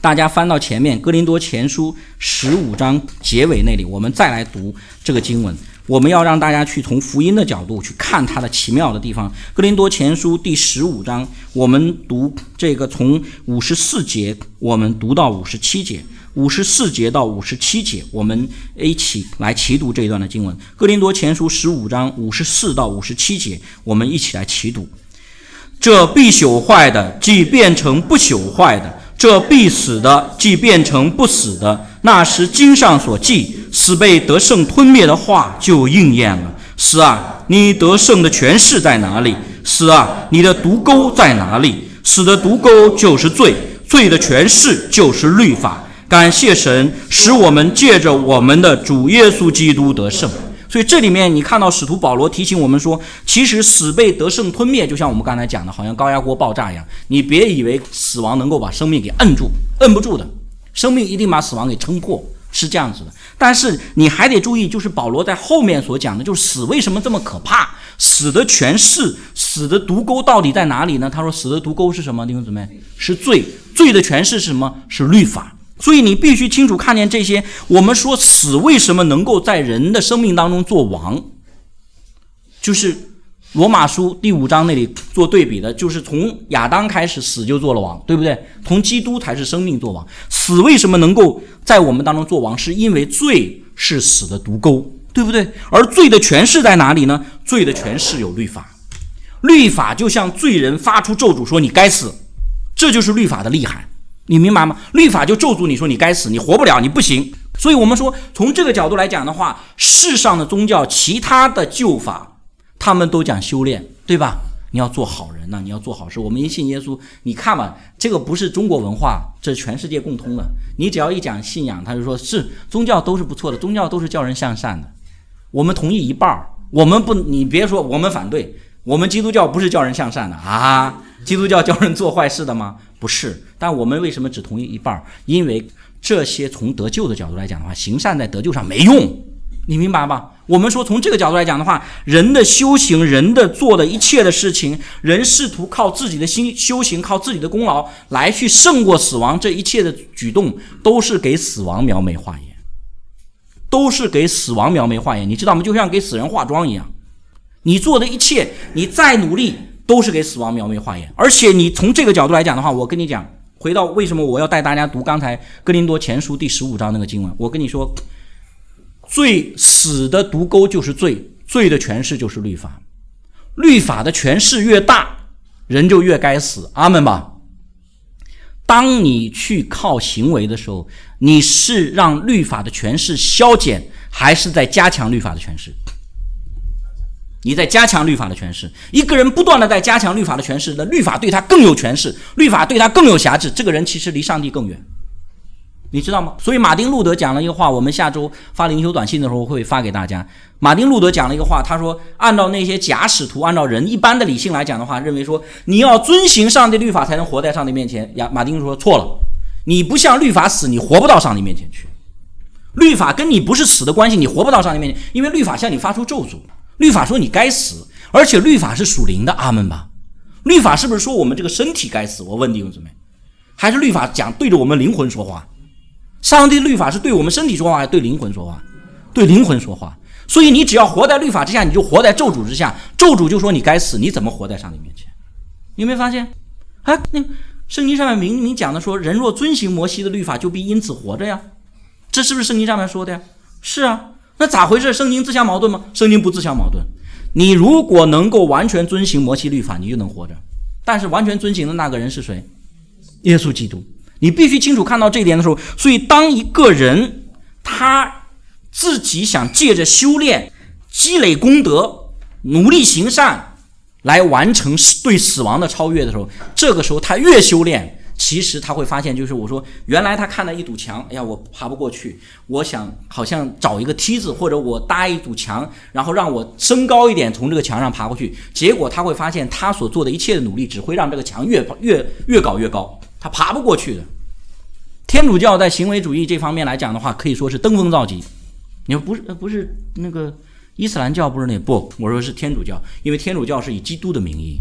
大家翻到前面哥林多前书十五章结尾那里，我们再来读这个经文。我们要让大家去从福音的角度去看它的奇妙的地方。哥林多前书第十五章，我们读这个从五十四节我们读到五十七节，五十四节到五十七节，我们一起来齐读这一段的经文。哥林多前书十五章五十四到五十七节，我们一起来齐读。这必朽坏的既变成不朽坏的，这必死的既变成不死的，那时经上所记死被得胜吞灭的话就应验了。死啊，你得胜的权势在哪里？死啊，你的毒钩在哪里？死的毒钩就是罪，罪的权势就是律法。感谢神，使我们借着我们的主耶稣基督得胜。所以这里面你看到使徒保罗提醒我们说，其实死被得胜吞灭，就像我们刚才讲的，好像高压锅爆炸一样，你别以为死亡能够把生命给摁住，摁不住的，生命一定把死亡给撑破，是这样子的。但是你还得注意，就是保罗在后面所讲的，就是死为什么这么可怕，死的权势，死的毒钩到底在哪里呢？他说死的毒钩是什么？弟兄姊妹，是罪，罪的权势是什么？是律法。所以你必须清楚看见这些。我们说死为什么能够在人的生命当中做王，就是罗马书第五章那里做对比的，就是从亚当开始死就做了王，对不对？从基督才是生命做王。死为什么能够在我们当中做王，是因为罪是死的毒钩，对不对？而罪的权势在哪里呢？罪的权势有律法，律法就像罪人发出咒诅说你该死，这就是律法的厉害，你明白吗？律法就咒诅你说你该死，你活不了，你不行。所以我们说从这个角度来讲的话，世上的宗教其他的救法他们都讲修炼，对吧？你要做好人呢、啊，你要做好事。我们一信耶稣，你看吧，这个不是中国文化，这是全世界共通的。你只要一讲信仰，他就说是宗教都是不错的，宗教都是叫人向善的。我们同意一半，我们不，你别说我们反对，我们基督教不是叫人向善的啊。基督教教人做坏事的吗？不是。但我们为什么只同意一半？因为这些从得救的角度来讲的话，行善在得救上没用，你明白吧？我们说从这个角度来讲的话，人的修行，人的做的一切的事情，人试图靠自己的心修行，靠自己的功劳来去胜过死亡，这一切的举动都是给死亡描眉画眼，都是给死亡描眉画眼，你知道吗？就像给死人化妆一样，你做的一切，你再努力都是给死亡描眉画眼。而且你从这个角度来讲的话，我跟你讲，回到为什么我要带大家读刚才哥林多前书第十五章那个经文，我跟你说，罪死的毒钩就是罪，罪的权势就是律法，律法的权势越大，人就越该死，阿们吧。当你去靠行为的时候，你是让律法的权势消减，还是在加强律法的权势？你在加强律法的权势。一个人不断的在加强律法的权势，那律法对他更有权势，律法对他更有辖制，这个人其实离上帝更远，你知道吗？所以马丁路德讲了一个话，我们下周发灵修短信的时候会发给大家。马丁路德讲了一个话，他说按照那些假使徒，按照人一般的理性来讲的话，认为说你要遵行上帝律法才能活在上帝面前。马丁说错了，你不向律法死，你活不到上帝面前去。律法跟你不是死的关系，你活不到上帝面前，因为律法向你发出咒诅，律法说你该死，而且律法是属灵的，阿们吧。律法是不是说我们这个身体该死？我问弟兄姊妹，还是律法讲对着我们灵魂说话？上帝的律法是对我们身体说话，还是对灵魂说话？对灵魂说话。所以你只要活在律法之下，你就活在咒诅之下，咒诅就说你该死，你怎么活在上帝面前？你有没有发现？哎，那圣经上面明明讲的说，人若遵行摩西的律法，就必因此活着呀。这是不是圣经上面说的呀？是啊。那咋回事？圣经自相矛盾吗？圣经不自相矛盾。你如果能够完全遵行摩西律法，你就能活着。但是完全遵行的那个人是谁？耶稣基督。你必须清楚看到这一点的时候，所以当一个人他自己想借着修炼、积累功德、努力行善来完成对死亡的超越的时候，这个时候他越修炼，其实他会发现，就是我说原来他看到一堵墙，哎呀我爬不过去，我想好像找一个梯子，或者我搭一堵墙，然后让我升高一点从这个墙上爬过去，结果他会发现他所做的一切的努力只会让这个墙越越越搞越高，他爬不过去的。天主教在行为主义这方面来讲的话，可以说是登峰造极。你说不是不是那个伊斯兰教不是那不，我说是天主教，因为天主教是以基督的名义，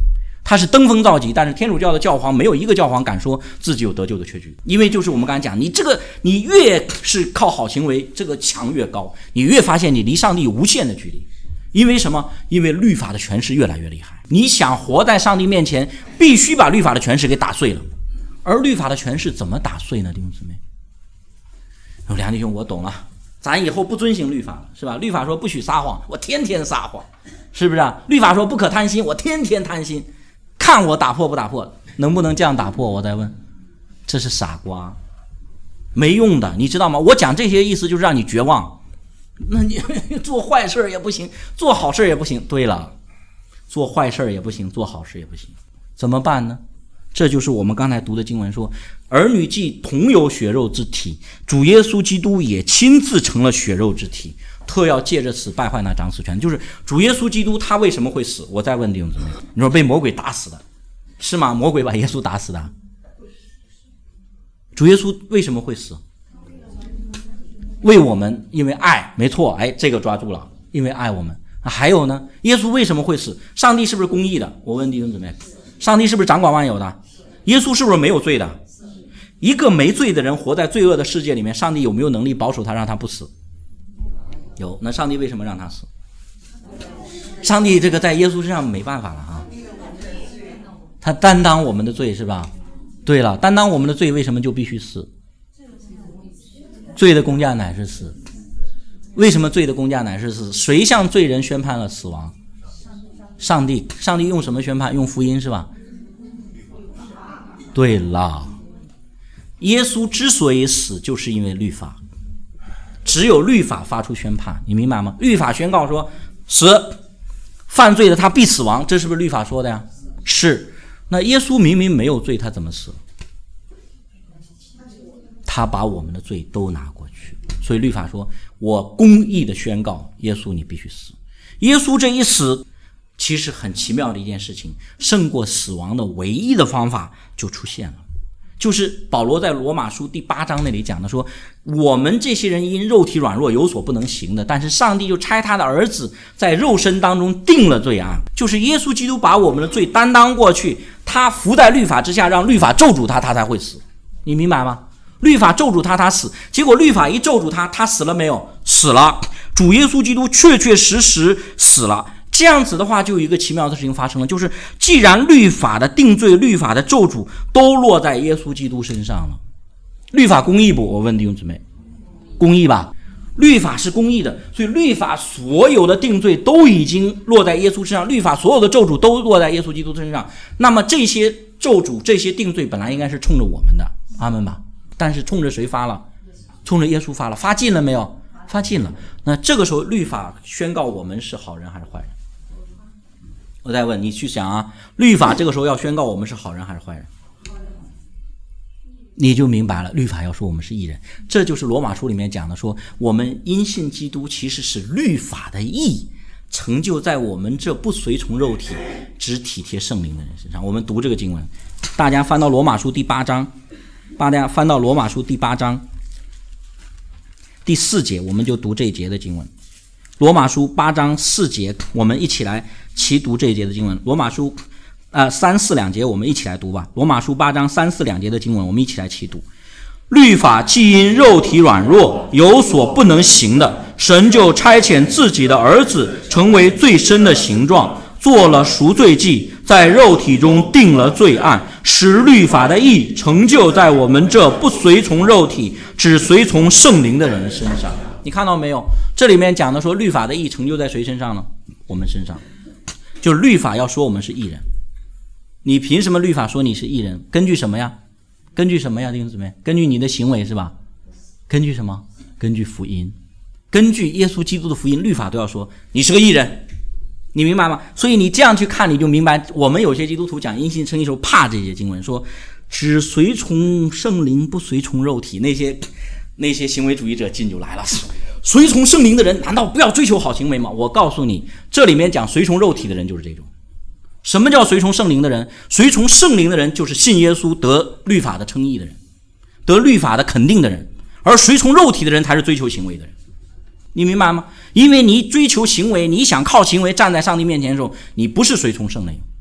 他是登峰造极，但是天主教的教皇没有一个教皇敢说自己有得救的确据，因为就是我们刚才讲，你这个你越是靠好行为，这个墙越高，你越发现你离上帝有无限的距离。因为什么？因为律法的权势越来越厉害，你想活在上帝面前，必须把律法的权势给打碎了。而律法的权势怎么打碎呢？弟兄姊妹，梁弟兄，我懂了，咱以后不遵行律法了，是吧？律法说不许撒谎，我天天撒谎，是不是啊？律法说不可贪心，我天天贪心，看我打破不打破，能不能这样打破？我再问，这是傻瓜，没用的，你知道吗？我讲这些意思就是让你绝望。那你做坏事也不行，做好事也不行。对了，做坏事也不行，做好事也不行，怎么办呢？这就是我们刚才读的经文说，儿女既同有血肉之体，主耶稣基督也亲自成了血肉之体，特要借着死败坏那掌死权。就是主耶稣基督他为什么会死？我再问弟兄姊妹，你说被魔鬼打死的是吗？魔鬼把耶稣打死的？主耶稣为什么会死？为我们，因为爱，没错，哎，这个抓住了，因为爱我们。还有呢，耶稣为什么会死？上帝是不是公义的？我问弟兄姊妹，上帝是不是掌管万有的？耶稣是不是没有罪的？一个没罪的人活在罪恶的世界里面，上帝有没有能力保守他，让他不死？有。那上帝为什么让他死？上帝这个在耶稣身上没办法了啊，他担当我们的罪，是吧？对了，担当我们的罪，为什么就必须死？罪的公价乃是死。为什么罪的公价乃是死？谁向罪人宣判了死亡？上帝。上帝用什么宣判？用福音，是吧？对了，耶稣之所以死，就是因为律法，只有律法发出宣判，你明白吗？律法宣告说死，犯罪的他必死亡，这是不是律法说的呀？是。那耶稣明明没有罪，他怎么死？他把我们的罪都拿过去，所以律法说我公义的宣告耶稣你必须死。耶稣这一死其实很奇妙的一件事情，胜过死亡的唯一的方法就出现了，就是保罗在罗马书第八章那里讲的说，我们这些人因肉体软弱有所不能行的，但是上帝就差他的儿子在肉身当中定了罪案，就是耶稣基督把我们的罪担当过去，他伏在律法之下，让律法咒诅他，他才会死。你明白吗？律法咒诅他，他死。结果律法一咒诅他，他死了没有？死了。主耶稣基督确确实实死了。这样子的话，就有一个奇妙的事情发生了，就是既然律法的定罪、律法的咒诅都落在耶稣基督身上了，律法公义不？我问弟兄姊妹，公义吧？律法是公义的，所以律法所有的定罪都已经落在耶稣身上，律法所有的咒诅都落在耶稣基督身上。那么这些咒诅、这些定罪本来应该是冲着我们的，阿们吧？但是冲着谁发了？冲着耶稣发了。发尽了没有？发尽了。那这个时候律法宣告我们是好人还是坏人？我再问你去想啊，律法这个时候要宣告我们是好人还是坏人？你就明白了，律法要说我们是义人。这就是罗马书里面讲的，说我们因信基督其实是律法的义成就在我们这不随从肉体只体贴圣灵的人身上。我们读这个经文，大家翻到罗马书第八章，大家翻到罗马书第八章第四节，我们就读这一节的经文。罗马书八章四节，我们一起来齐读这一节的经文。罗马书呃三四两节，我们一起来读吧。罗马书八章三四两节的经文，我们一起来齐读。律法既因肉体软弱有所不能行的，神就差遣自己的儿子成为最深的形状，做了赎罪祭，在肉体中定了罪案，使律法的义成就在我们这不随从肉体只随从圣灵的人身上。你看到没有？这里面讲的说律法的义成就在谁身上呢？我们身上。就是律法要说我们是义人，你凭什么律法说你是义人？根据什么呀？根据什么呀？弟兄姊妹，根据你的行为是吧？根据什么？根据福音，根据耶稣基督的福音，律法都要说你是个义人，你明白吗？所以你这样去看，你就明白，我们有些基督徒讲因信称义时候怕这些经文，说只随从圣灵不随从肉体，那些那些行为主义者劲就来了，随从圣灵的人难道不要追求好行为吗？我告诉你，这里面讲随从肉体的人就是这种。什么叫随从圣灵的人？随从圣灵的人就是信耶稣得律法的称义的人，得律法的肯定的人，而随从肉体的人才是追求行为的人。你明白吗？因为你追求行为，你想靠行为站在上帝面前的时候，你不是随从圣灵，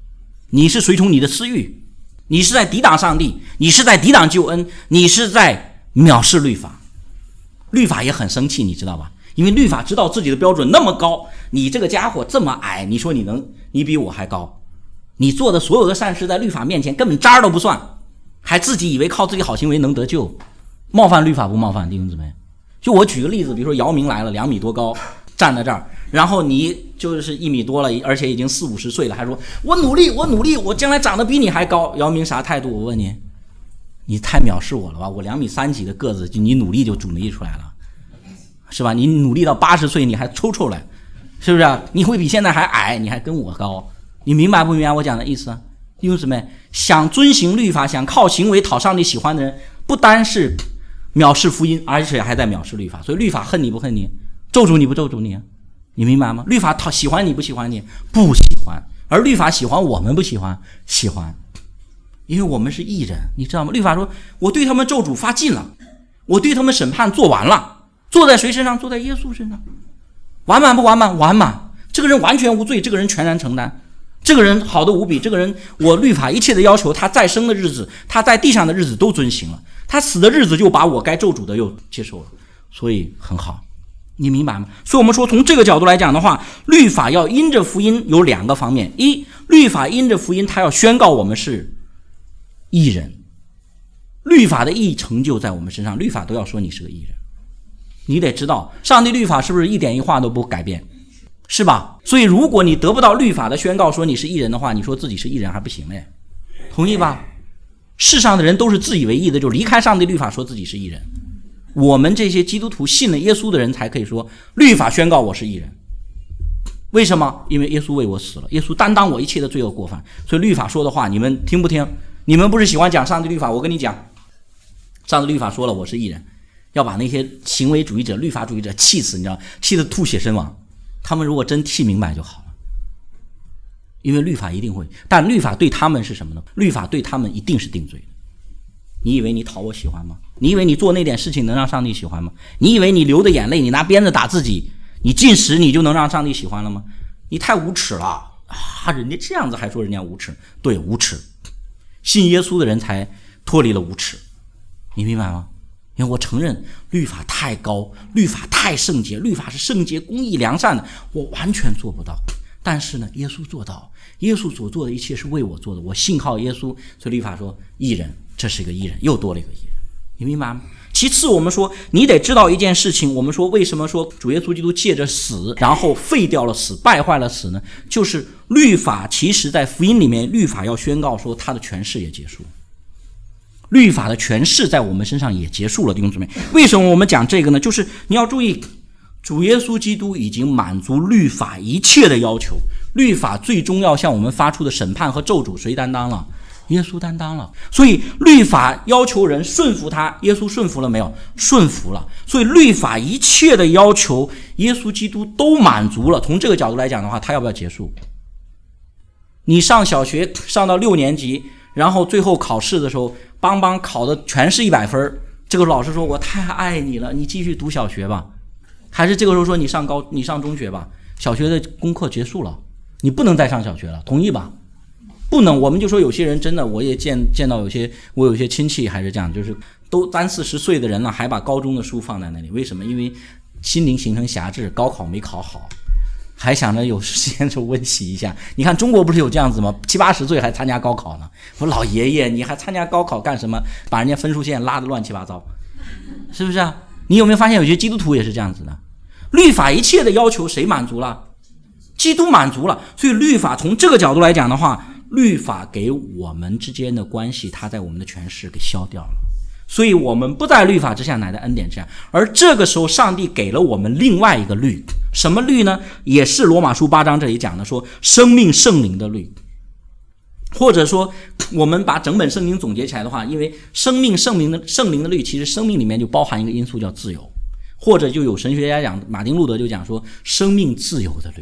你是随从你的私欲，你是在抵挡上帝，你是在抵挡救恩，你是在藐视律法。律法也很生气，你知道吧？因为律法知道自己的标准那么高，你这个家伙这么矮，你说你能，你比我还高，你做的所有的善事在律法面前根本渣儿都不算，还自己以为靠自己好行为能得救，冒犯律法不冒犯？弟兄姊妹，就我举个例子，比如说姚明来了，两米多高，站在这儿，然后你就是一米多了，而且已经四五十岁了，还说我努力，我努力，我将来长得比你还高。姚明啥态度？我问你，你太藐视我了吧？我两米三几的个子，就你努力就努力出来了，是吧？你努力到八十岁你还抽抽来，是不是啊？你会比现在还矮，你还跟我高，你明白不明白我讲的意思啊？弟兄姊妹，想遵行律法，想靠行为讨上帝喜欢的人，不单是藐视福音，而且还在藐视律法。所以律法恨你不恨你？咒诅你不咒诅你？你明白吗？律法讨喜欢你不喜欢你？不喜欢。而律法喜欢我们不喜欢？喜欢。因为我们是义人，你知道吗？律法说我对他们咒诅发尽了，我对他们审判做完了，做在谁身上？做在耶稣身上。完满不完满？完满。这个人完全无罪，这个人全然承担，这个人好的无比，这个人我律法一切的要求，他在生的日子，他在地上的日子都遵行了，他死的日子就把我该咒诅的又接受了，所以很好。你明白吗？所以我们说从这个角度来讲的话，律法要因着福音有两个方面。一，律法因着福音他要宣告我们是义人，律法的义成就在我们身上，律法都要说你是个义人。你得知道上帝律法是不是一点一画都不改变，是吧？所以如果你得不到律法的宣告说你是义人的话，你说自己是义人还不行嘞，同意吧？世上的人都是自以为义的，就离开上帝律法说自己是义人。我们这些基督徒信了耶稣的人才可以说律法宣告我是义人。为什么？因为耶稣为我死了，耶稣担当我一切的罪恶过犯。所以律法说的话你们听不听？你们不是喜欢讲上帝律法？我跟你讲，上帝律法说了我是义人，要把那些行为主义者律法主义者气死，你知道，气得吐血身亡。他们如果真气明白就好了，因为律法一定会，但律法对他们是什么呢？律法对他们一定是定罪的。你以为你讨我喜欢吗？你以为你做那点事情能让上帝喜欢吗？你以为你流的眼泪，你拿鞭子打自己，你进食你就能让上帝喜欢了吗？你太无耻了啊！人家这样子还说人家无耻，对，无耻。信耶稣的人才脱离了无耻，你明白吗？因为我承认律法太高，律法太圣洁，律法是圣洁公义良善的，我完全做不到。但是呢，耶稣做到，耶稣所做的一切是为我做的，我信靠耶稣，所以律法说义人，这是一个义人，又多了一个义人，你明白吗？其次我们说你得知道一件事情，我们说为什么说主耶稣基督借着死然后废掉了死，败坏了死呢？就是律法其实在福音里面，律法要宣告说他的权势也结束，律法的权势在我们身上也结束了。弟兄姊妹，为什么我们讲这个呢？就是你要注意，主耶稣基督已经满足律法一切的要求，律法最终要向我们发出的审判和咒诅谁担当了？耶稣担当了。所以律法要求人顺服他，耶稣顺服了没有？顺服了。所以律法一切的要求耶稣基督都满足了。从这个角度来讲的话，他要不要结束？你上小学上到六年级，然后最后考试的时候邦邦考的全是一百分，这个老师说我太爱你了，你继续读小学吧。还是这个时候说你上高你上中学吧，小学的功课结束了，你不能再上小学了，同意吧？不能。我们就说有些人真的，我也见见到有些，我有些亲戚还是这样，就是都三四十岁的人了，还把高中的书放在那里。为什么？因为心灵形成狭制，高考没考好，还想着有时间就温习一下。你看中国不是有这样子吗？七八十岁还参加高考呢。我老爷爷，你还参加高考干什么？把人家分数线拉得乱七八糟，是不是啊？你有没有发现有些基督徒也是这样子的？律法一切的要求谁满足了？基督满足了。所以律法从这个角度来讲的话，律法给我们之间的关系，它在我们的权势给消掉了。所以我们不在律法之下，乃在恩典之下。而这个时候上帝给了我们另外一个律，什么律呢？也是罗马书八章这里讲的，说生命圣灵的律。或者说我们把整本圣经总结起来的话，因为生命圣灵的圣灵的律，其实生命里面就包含一个因素叫自由，或者就有神学家讲，马丁路德就讲说生命自由的律。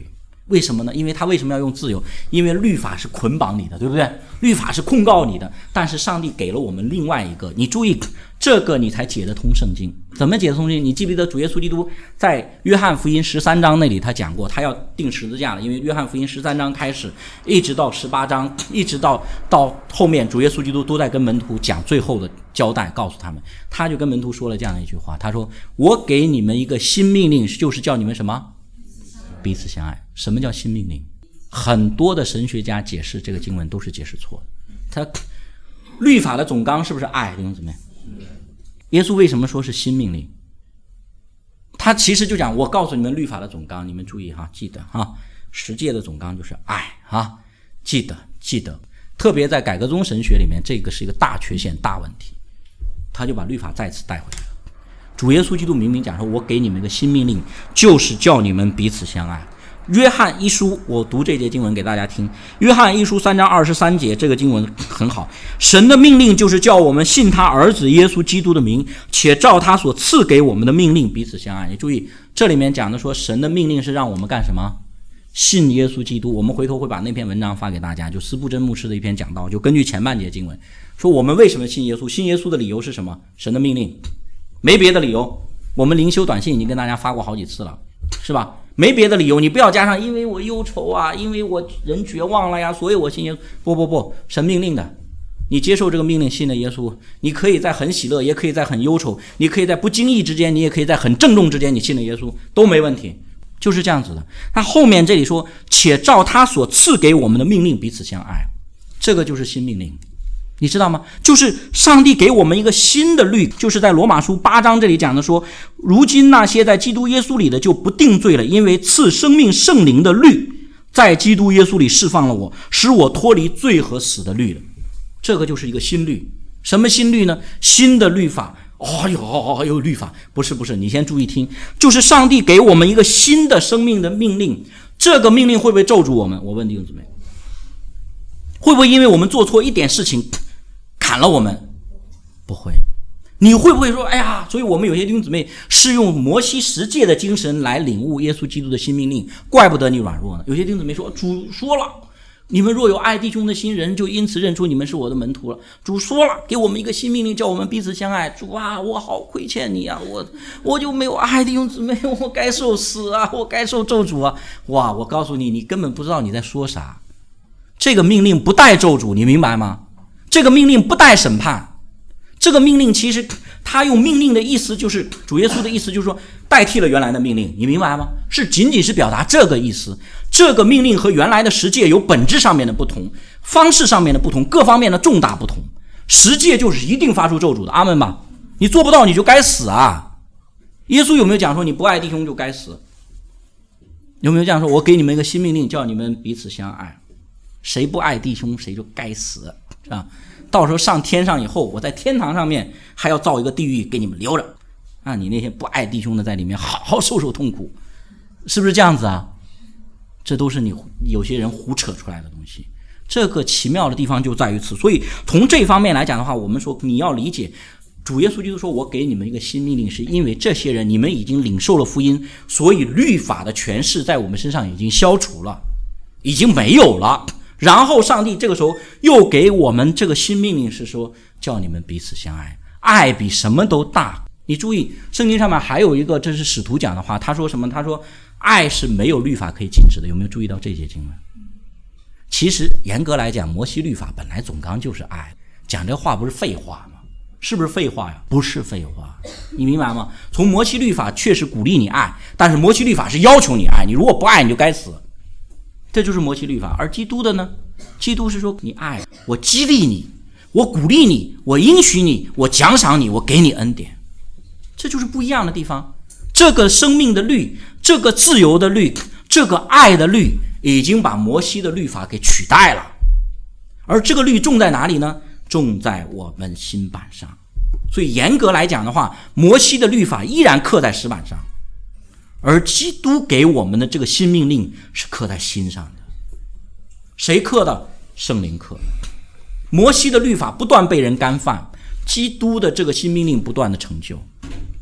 为什么呢？因为他为什么要用自由？因为律法是捆绑你的，对不对？律法是控告你的，但是上帝给了我们另外一个，你注意这个你才解得通圣经。怎么解得通圣经？你记不记得主耶稣基督在约翰福音十三章那里他讲过，他要钉十字架了，因为约翰福音十三章开始一直到十八章，一直到到后面主耶稣基督都在跟门徒讲最后的交代，告诉他们，他就跟门徒说了这样的一句话，他说我给你们一个新命令，就是叫你们什么？彼此相爱。什么叫新命令？很多的神学家解释这个经文都是解释错的。他律法的总纲是不是爱？弟兄姊妹，耶稣为什么说是新命令？他其实就讲，我告诉你们律法的总纲，你们注意哈，记得哈，十诫的总纲就是爱哈，记得记得。特别在改革宗神学里面，这个是一个大缺陷、大问题，他就把律法再次带回来了。主耶稣基督明明讲说，我给你们一个新命令，就是叫你们彼此相爱。约翰一书，我读这节经文给大家听。约翰一书三章二十三节，这个经文很好。神的命令就是叫我们信他儿子耶稣基督的名，且照他所赐给我们的命令彼此相爱。你注意，这里面讲的说，神的命令是让我们干什么？信耶稣基督。我们回头会把那篇文章发给大家，就司布真牧师的一篇讲道，就根据前半节经文说，我们为什么信耶稣？信耶稣的理由是什么？神的命令，没别的理由。我们灵修短信已经跟大家发过好几次了，是吧？没别的理由，你不要加上因为我忧愁啊，因为我人绝望了呀，所以我信耶稣。不不不，神命令的，你接受这个命令，信了耶稣，你可以在很喜乐，也可以在很忧愁，你可以在不经意之间，你也可以在很郑重之间，你信了耶稣都没问题，就是这样子的。那后面这里说，且照他所赐给我们的命令彼此相爱，这个就是新命令。你知道吗？就是上帝给我们一个新的律，就是在罗马书八章这里讲的说，如今那些在基督耶稣里的就不定罪了，因为赐生命圣灵的律在基督耶稣里释放了我，使我脱离罪和死的律了。这个就是一个新律。什么新律呢？新的律法。哦哟哎呦，律法不是不是，你先注意听，就是上帝给我们一个新的生命的命令。这个命令会不会咒诅我们？我问弟兄姊妹，会不会因为我们做错一点事情砍了我们？不会。你会不会说，哎呀，所以我们有些弟兄姊妹是用摩西十诫的精神来领悟耶稣基督的新命令，怪不得你软弱呢。有些弟兄姊妹说，主说了，你们若有爱弟兄的心，人就因此认出你们是我的门徒了。主说了，给我们一个新命令，叫我们彼此相爱。主啊，我好亏欠你啊，我我就没有爱弟兄姊妹，我该受死啊，我该受咒诅啊。哇，我告诉你，你根本不知道你在说啥。这个命令不带咒诅，你明白吗？这个命令不带审判，这个命令其实他用命令的意思，就是主耶稣的意思，就是说代替了原来的命令，你明白吗？是仅仅是表达这个意思。这个命令和原来的十诫有本质上面的不同，方式上面的不同，各方面的重大不同。十诫就是一定发出咒诅的，阿们吧？你做不到你就该死啊！耶稣有没有讲说你不爱弟兄就该死？有没有讲说我给你们一个新命令，叫你们彼此相爱？谁不爱弟兄谁就该死，是吧？到时候上天上以后，我在天堂上面还要造一个地狱给你们留着，让你那些不爱弟兄的在里面好好受受痛苦，是不是这样子啊？这都是你有些人胡扯出来的东西。这个奇妙的地方就在于此。所以从这方面来讲的话，我们说你要理解主耶稣基督说，我给你们一个新命令，是因为这些人你们已经领受了福音，所以律法的权势在我们身上已经消除了，已经没有了。然后上帝这个时候又给我们这个新命令，是说叫你们彼此相爱，爱比什么都大。你注意圣经上面还有一个，这是使徒讲的话，他说什么？他说爱是没有律法可以禁止的。有没有注意到这些经文？其实严格来讲，摩西律法本来总纲就是爱，讲这话不是废话吗？是不是废话呀？不是废话，你明白吗？从摩西律法确实鼓励你爱，但是摩西律法是要求你爱，你如果不爱你就该死，这就是摩西律法。而基督的呢？基督是说你爱我，激励你，我鼓励你，我应许你，我奖赏你，我给你恩典。这就是不一样的地方。这个生命的律，这个自由的律，这个爱的律，已经把摩西的律法给取代了。而这个律种在哪里呢？种在我们心板上。所以严格来讲的话，摩西的律法依然刻在石板上，而基督给我们的这个新命令是刻在心上的。谁刻的？圣灵刻的。摩西的律法不断被人干犯，基督的这个新命令不断的成就。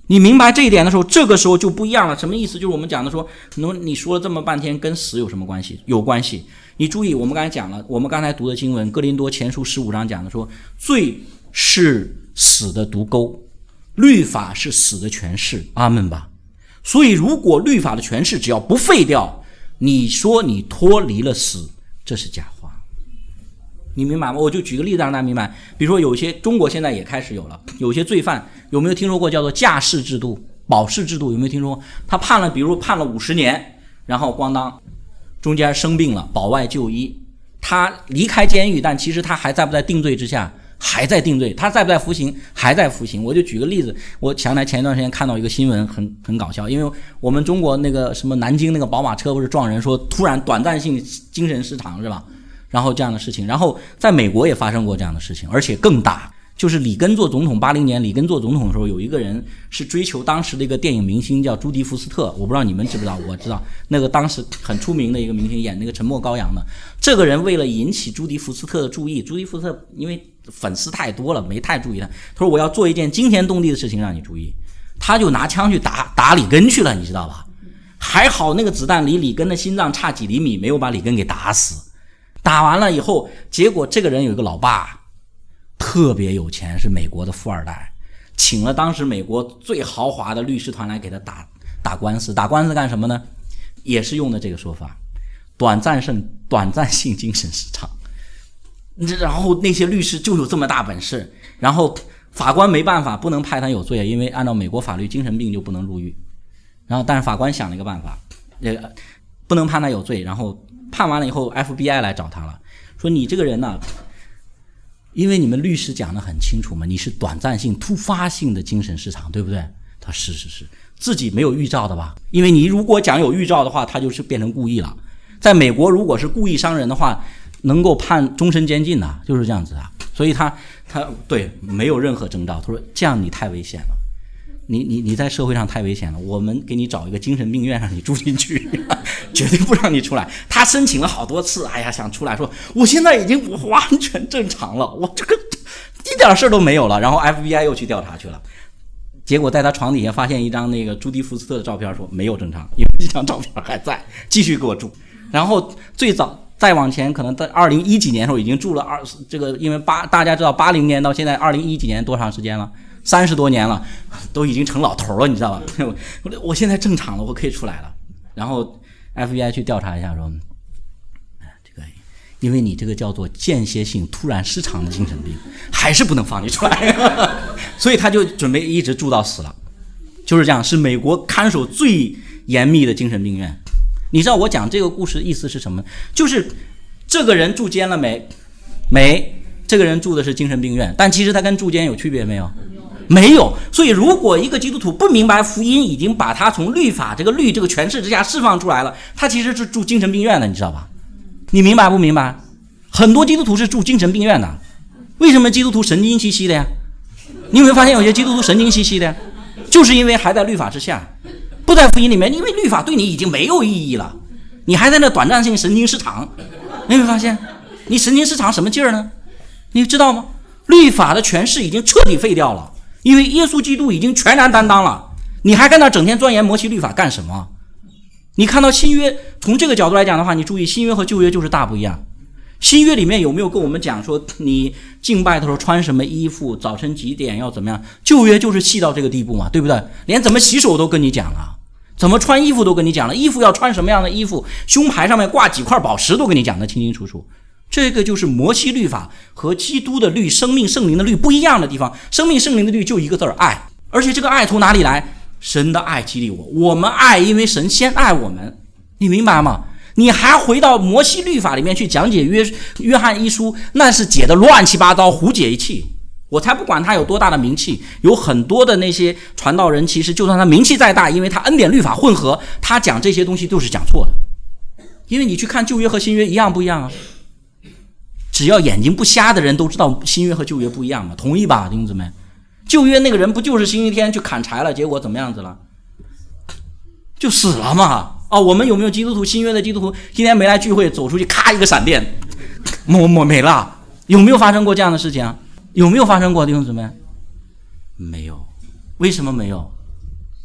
你明白这一点的时候，这个时候就不一样了。什么意思？就是我们讲的说，你说了这么半天，跟死有什么关系？有关系。你注意，我们刚才讲了，我们刚才读的经文，哥林多前书十五章讲的说，罪是死的毒钩，律法是死的权势。阿们吧。所以如果律法的权势只要不废掉，你说你脱离了死，这是假话。你明白吗？我就举个例子让大家明白。比如说有些中国现在也开始有了，有些罪犯有没有听说过叫做假释制度、保释制度？有没有听说过？他判了，比如判了五十年，然后咣当中间生病了，保外就医，他离开监狱，但其实他还在不在定罪之下？还在定罪，他在不在服刑？还在服刑。我就举个例子，我想来前一段时间看到一个新闻，很很搞笑，因为我们中国那个什么南京那个宝马车不是撞人，说突然短暂性精神失常是吧？然后这样的事情，然后在美国也发生过这样的事情，而且更大。就是里根做总统，八零年里根做总统的时候，有一个人是追求当时的一个电影明星叫朱迪福斯特，我不知道你们知不知道，我知道那个当时很出名的一个明星，演那个沉默羔羊的。这个人为了引起朱迪福斯特的注意，朱迪福斯特因为粉丝太多了，没太注意他，他说我要做一件惊天动地的事情让你注意，他就拿枪去打打里根去了，你知道吧？还好那个子弹离里根的心脏差几厘米，没有把里根给打死。打完了以后，结果这个人有一个老爸特别有钱，是美国的富二代，请了当时美国最豪华的律师团来给他打打官司。打官司干什么呢？也是用的这个说法，短暂性短暂性精神失常。然后那些律师就有这么大本事，然后法官没办法，不能判他有罪，因为按照美国法律精神病就不能入狱。然后但是法官想了一个办法，这个不能判他有罪，然后判完了以后 F B I 来找他了，说你这个人呢，因为你们律师讲得很清楚嘛，你是短暂性突发性的精神失常，对不对？他是是是，自己没有预兆的吧？因为你如果讲有预兆的话，他就是变成故意了。在美国如果是故意伤人的话，能够判终身监禁的，就是这样子啊。所以他他对没有任何征兆，他说这样你太危险了，你你你在社会上太危险了，我们给你找一个精神病院让你住进去，绝对不让你出来。他申请了好多次，哎呀想出来，说我现在已经完全正常了，我这个一点事都没有了。然后 F B I 又去调查去了，结果在他床底下发现一张那个朱迪福斯特的照片，说没有正常，因为这张照片还在，继续给我住。然后最早再往前，可能在二零一几年的时候已经住了二这个，因为八大家知道八零年到现在二零一几年多长时间了？三十多年了，都已经成老头了，你知道吧？我我现在正常了，我可以出来了。然后 F B I 去调查一下说，这个因为你这个叫做间歇性突然失常的精神病，还是不能放你出来，所以他就准备一直住到死了。就是这样，是美国看守最严密的精神病院。你知道我讲这个故事的意思是什么？就是这个人住监了没？没。这个人住的是精神病院，但其实他跟住监有区别没有？没有。所以如果一个基督徒不明白福音已经把他从律法这个律这个权势之下释放出来了，他其实是住精神病院的，你知道吧？你明白不明白？很多基督徒是住精神病院的。为什么基督徒神经兮兮的呀？你有没有发现有些基督徒神经兮兮的？就是因为还在律法之下，不在福音里面，因为律法对你已经没有意义了，你还在那短暂性神经失常。你有没有发现你神经失常什么劲儿呢？你知道吗？律法的权势已经彻底废掉了，因为耶稣基督已经全然担当了，你还在那整天钻研摩西律法干什么？你看到新约，从这个角度来讲的话，你注意新约和旧约就是大不一样。新约里面有没有跟我们讲说你敬拜的时候穿什么衣服，早晨几点要怎么样？旧约就是细到这个地步嘛，对不对？连怎么洗手都跟你讲了，怎么穿衣服都跟你讲了，衣服要穿什么样的衣服，胸牌上面挂几块宝石都跟你讲得清清楚楚。这个就是摩西律法和基督的律，生命圣灵的律不一样的地方。生命圣灵的律就一个字儿，爱。而且这个爱从哪里来？神的爱激励我，我们爱，因为神先爱我们。你明白吗？你还回到摩西律法里面去讲解约约翰一书，那是解的乱七八糟，胡解一气。我才不管他有多大的名气，有很多的那些传道人，其实就算他名气再大，因为他恩典律法混合，他讲这些东西都是讲错的。因为你去看旧约和新约一样不一样啊？只要眼睛不瞎的人都知道新约和旧约不一样嘛，同意吧，弟兄姊妹？旧约那个人不就是星期天去砍柴了，结果怎么样子了？就死了嘛。哦，我们有没有基督徒，新约的基督徒今天没来聚会，走出去咔一个闪电，没没没了？有没有发生过这样的事情啊？有没有发生过，弟兄姊妹？没有。为什么没有？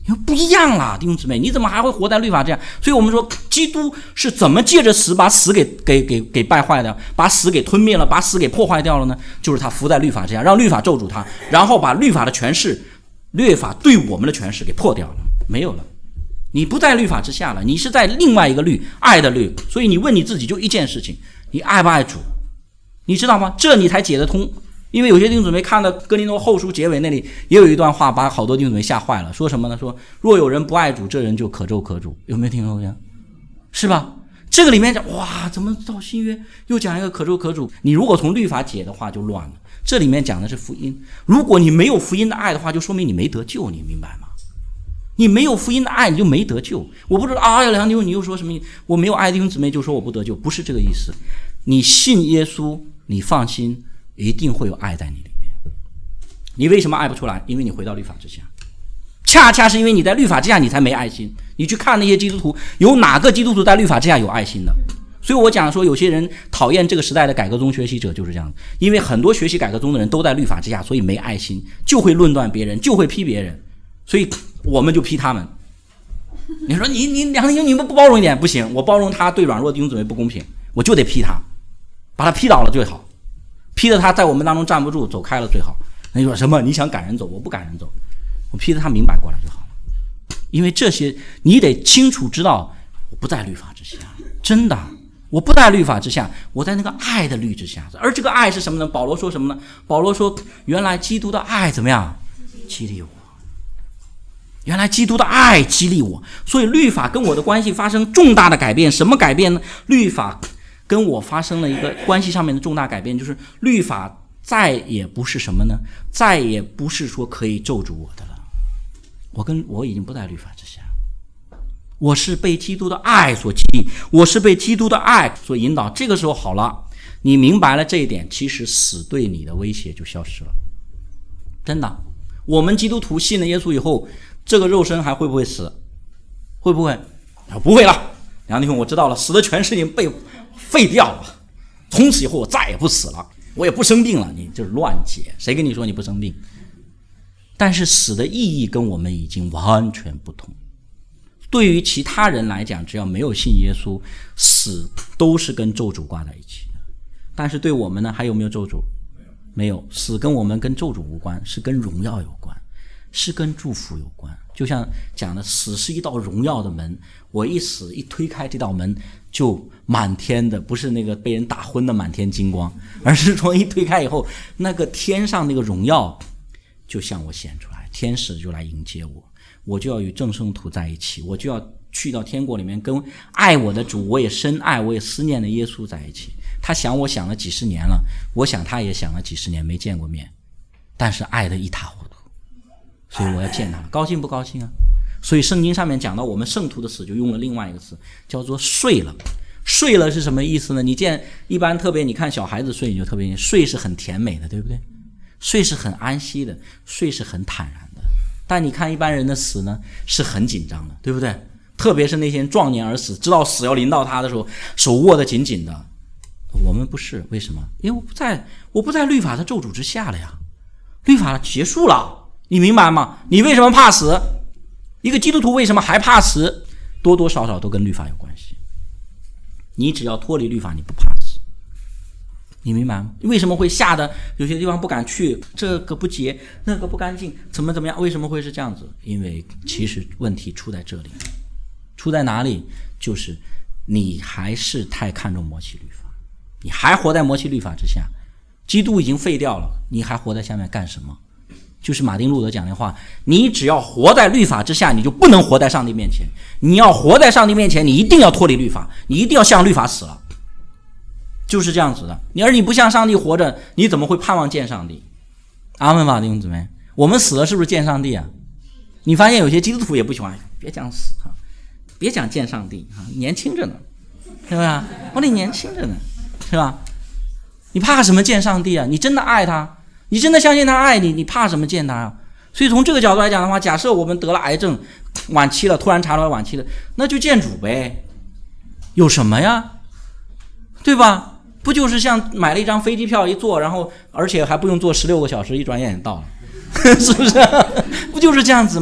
你说不一样啦，弟兄姊妹，你怎么还会活在律法这样？所以我们说，基督是怎么借着死把死给给给给败坏的，把死给吞灭了，把死给破坏掉了呢？就是他伏在律法之下，让律法咒诅他，然后把律法的权势，律法对我们的权势给破掉了，没有了。你不在律法之下了，你是在另外一个律，爱的律。所以你问你自己就一件事情，你爱不爱主？你知道吗？这你才解得通。因为有些弟兄姊妹看到哥林多后书结尾那里也有一段话，把好多弟兄姊妹吓坏了，说什么呢？说若有人不爱主，这人就可咒可诅。有没有听说过？是吧？这个里面讲，哇，怎么到新约又讲一个可咒可诅？你如果从律法解的话就乱了。这里面讲的是福音，如果你没有福音的爱的话，就说明你没得救，你明白吗？你没有福音的爱，你就没得救。我不知道啊，梁弟兄你又说什么？我没有爱弟兄姊妹就说我不得救，不是这个意思。你信耶稣，你放心，一定会有爱在你里面。你为什么爱不出来？因为你回到律法之下，恰恰是因为你在律法之下，你才没爱心。你去看那些基督徒，有哪个基督徒在律法之下有爱心的？所以我讲说，有些人讨厌这个时代的改革宗学习者就是这样，因为很多学习改革宗的人都在律法之下，所以没爱心，就会论断别人，就会批别人，所以我们就批他们。你说你你梁弟兄你们不包容一点不行，我包容他对软弱弟兄姊妹不公平，我就得批他，把他批倒了最好，批得他在我们当中站不住，走开了最好。那你说什么？你想赶人走，我不赶人走，我批得他明白过来就好了。因为这些你得清楚知道，我不在律法之下，真的，我不在律法之下，我在那个爱的律之下。而这个爱是什么呢？保罗说什么呢？保罗说，原来基督的爱怎么样？激励我。原来基督的爱激励我，所以律法跟我的关系发生重大的改变。什么改变呢？律法跟我发生了一个关系上面的重大改变，就是律法再也不是什么呢？再也不是说可以咒诅我的了。我跟我已经不在律法之下，我是被基督的爱所激励，我是被基督的爱所引导。这个时候好了，你明白了这一点，其实死对你的威胁就消失了。真的，我们基督徒信了耶稣以后，这个肉身还会不会死？会不会？不会了。梁弟兄，我知道了，死的权势已经被废掉了，从此以后我再也不死了，我也不生病了。你就是乱解，谁跟你说你不生病？但是死的意义跟我们已经完全不同。对于其他人来讲，只要没有信耶稣，死都是跟咒诅挂在一起的。但是对我们呢，还有没有咒诅？没有。死跟我们跟咒诅无关，是跟荣耀有关，是跟祝福有关。就像讲的，死是一道荣耀的门，我一死一推开这道门，就满天的，不是那个被人打昏的满天金光，而是说一推开以后，那个天上那个荣耀就向我显出来，天使就来迎接我，我就要与众圣徒在一起，我就要去到天国里面跟爱我的主，我也深爱我也思念的耶稣在一起。他想我想了几十年了，我想他也想了几十年，没见过面，但是爱得一塌糊涂，所以我要见他了，高兴不高兴啊？所以圣经上面讲到我们圣徒的死，就用了另外一个词，叫做睡了。睡了是什么意思呢？你见一般特别你看小孩子睡，你就特别睡是很甜美的，对不对？睡是很安息的，睡是很坦然的。但你看一般人的死呢，是很紧张的，对不对？特别是那些人壮年而死，知道死要临到他的时候，手握得紧紧的。我们不是，为什么？因为我不在我不在律法的咒诅之下了呀，律法结束了，你明白吗？你为什么怕死？一个基督徒为什么还怕死？多多少少都跟律法有关系。你只要脱离律法，你不怕死，你明白吗？为什么会吓得有些地方不敢去？这个不洁，那个不干净，怎么怎么样？为什么会是这样子？因为其实问题出在这里，出在哪里？就是你还是太看重摩西律法，你还活在摩西律法之下，基督已经废掉了，你还活在下面干什么？就是马丁路德讲的话，你只要活在律法之下，你就不能活在上帝面前。你要活在上帝面前，你一定要脱离律法，你一定要向律法死了，就是这样子的。你而你不向上帝活着，你怎么会盼望见上帝？阿们吧，弟兄姊妹，我们死了是不是见上帝啊？你发现有些基督徒也不喜欢，别讲死哈，别讲见上帝哈，年轻着呢，是吧？我得年轻着呢，是吧？你怕什么见上帝啊？你真的爱他，你真的相信他爱你，你怕什么见他啊？所以从这个角度来讲的话，假设我们得了癌症晚期了，突然查出来晚期了，那就见主呗，有什么呀？对吧？不就是像买了一张飞机票一坐，然后而且还不用坐十六个小时，一转眼也到了，是不是？不就是这样子吗？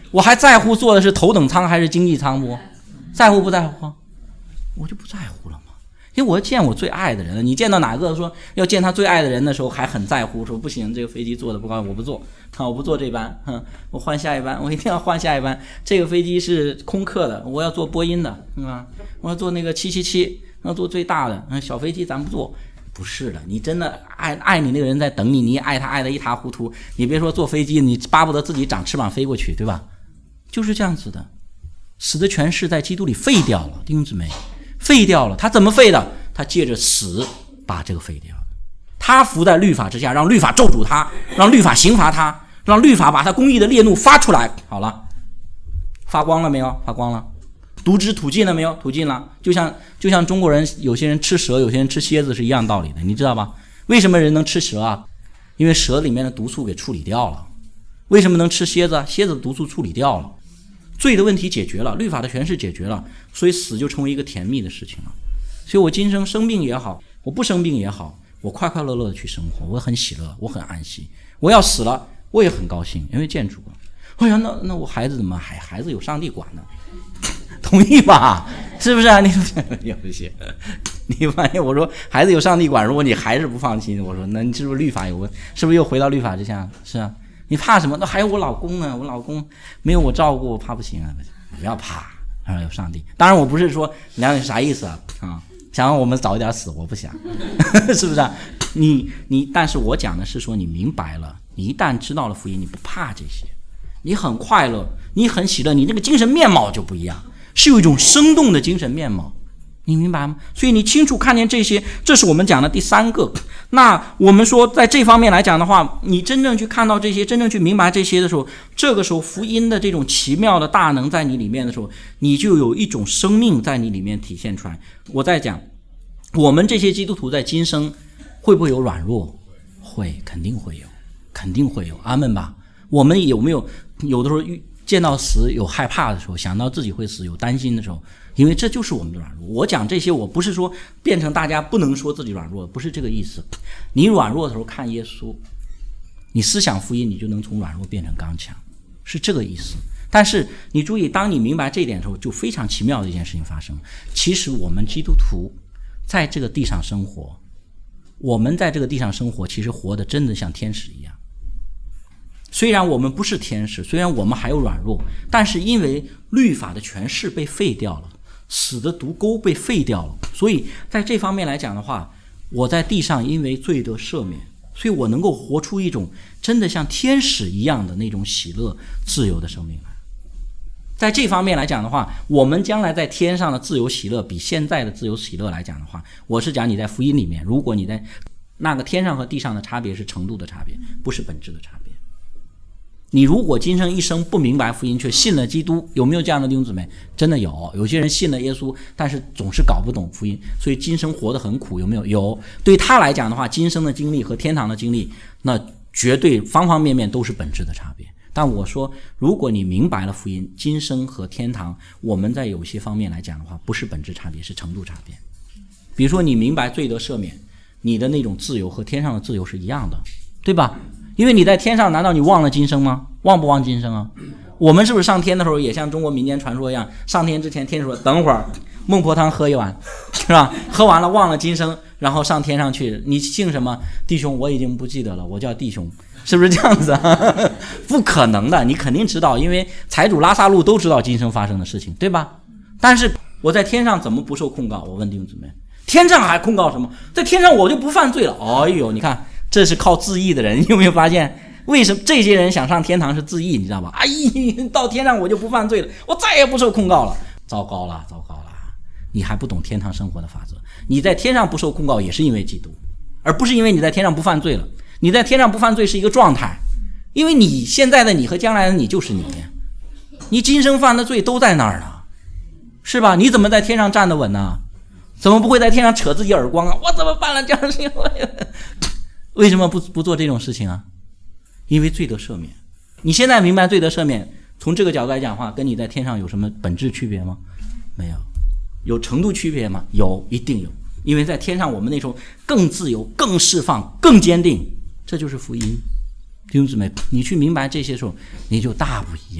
我还在乎坐的是头等舱还是经济舱不？在乎不在乎？我就不在乎了嘛。因为我要见我最爱的人，你见到哪个说要见他最爱的人的时候还很在乎，说不行，这个飞机坐的不高，我不坐啊，我不坐这班，哼，我换下一班，我一定要换下一班。这个飞机是空客的，我要坐波音的，是吧？我要坐那个七七七，要坐最大的，嗯，小飞机咱不坐。不是的，你真的爱爱你那个人在等你，你也爱他爱得一塌糊涂。你别说坐飞机，你巴不得自己长翅膀飞过去，对吧？就是这样子的。死的权势在基督里废掉了，弟兄姊妹，废掉了。他怎么废的？他借着死把这个废掉。他伏在律法之下，让律法咒诅他，让律法刑罚他，让律法把他公义的烈怒发出来。好了，发光了没有？发光了。毒汁吐尽了没有？吐尽了。就像就像中国人有些人吃蛇，有些人吃蝎子是一样道理的，你知道吧？为什么人能吃蛇啊？因为蛇里面的毒素给处理掉了。为什么能吃蝎子啊？蝎子的毒素处理掉了。罪的问题解决了，律法的权势解决了，所以死就成为一个甜蜜的事情了。所以我今生生病也好，我不生病也好，我快快乐乐的去生活，我很喜乐，我很安息。我要死了，我也很高兴，因为见主了。哎呀，那那我孩子怎么还孩子有上帝管呢？同意吧？是不是啊？你也不行，你发现我说孩子有上帝管，如果你还是不放心，我说那你是不是律法有问？是不是又回到律法之下？是啊，你怕什么？那还有我老公呢，我老公没有我照顾，我怕不行啊！不要怕，啊，有上帝。当然我不是说梁是啥意思啊？啊，想让我们早一点死，我不想，是不是啊？你你，但是我讲的是说你明白了，你一旦知道了福音，你不怕这些，你很快乐，你很喜乐，你那个精神面貌就不一样。是有一种生动的精神面貌，你明白吗？所以你清楚看见这些，这是我们讲的第三个。那我们说在这方面来讲的话，你真正去看到这些，真正去明白这些的时候，这个时候福音的这种奇妙的大能在你里面的时候，你就有一种生命在你里面体现出来。我在讲我们这些基督徒在今生会不会有软弱？会，肯定会有，肯定会有。阿们吧。我们有没有有的时候见到死有害怕的时候，想到自己会死有担心的时候，因为这就是我们的软弱。我讲这些，我不是说变成大家不能说自己软弱，不是这个意思。你软弱的时候看耶稣，你思想福音，你就能从软弱变成刚强，是这个意思。但是你注意，当你明白这一点的时候，就非常奇妙的一件事情发生。其实我们基督徒在这个地上生活，我们在这个地上生活，其实活得真的像天使一样。虽然我们不是天使，虽然我们还有软弱，但是因为律法的权势被废掉了，死的毒钩被废掉了，所以在这方面来讲的话，我在地上因为罪得赦免，所以我能够活出一种真的像天使一样的那种喜乐自由的生命来。在这方面来讲的话，我们将来在天上的自由喜乐比现在的自由喜乐来讲的话，我是讲你在福音里面，如果你在那个天上和地上的差别是程度的差别，不是本质的差别。你如果今生一生不明白福音，却信了基督，有没有这样的弟兄姊妹？真的有，有些人信了耶稣，但是总是搞不懂福音，所以今生活得很苦，有没有？有。对他来讲的话，今生的经历和天堂的经历，那绝对方方面面都是本质的差别。但我说，如果你明白了福音，今生和天堂，我们在有些方面来讲的话，不是本质差别，是程度差别。比如说你明白罪得赦免，你的那种自由和天上的自由是一样的，对吧？因为你在天上，难道你忘了今生吗？忘不忘今生啊？我们是不是上天的时候也像中国民间传说一样，上天之前天说等会儿孟婆汤喝一碗，是吧？喝完了忘了今生，然后上天上去。你姓什么？弟兄，我已经不记得了，我叫弟兄，是不是这样子啊？不可能的，你肯定知道，因为财主拉萨路都知道今生发生的事情，对吧？但是我在天上怎么不受控告？我问弟兄姊妹，天上还控告什么？在天上我就不犯罪了。哎呦，你看。这是靠自义的人，你有没有发现？为什么这些人想上天堂是自义，你知道吧？哎，到天上我就不犯罪了，我再也不受控告了。糟糕了，糟糕了！你还不懂天堂生活的法则。你在天上不受控告，也是因为基督，而不是因为你在天上不犯罪了。你在天上不犯罪是一个状态，因为你现在的你和将来的你就是你，你今生犯的罪都在那儿呢，是吧？你怎么在天上站得稳呢？怎么不会在天上扯自己耳光啊？我怎么办了这样的事情？为什么不不做这种事情啊？因为罪得赦免。你现在明白罪得赦免，从这个角度来讲的话，跟你在天上有什么本质区别吗？没有。有程度区别吗？有，一定有。因为在天上我们那时候更自由、更释放、更坚定，这就是福音。弟兄姊妹，你去明白这些时候，你就大不一样。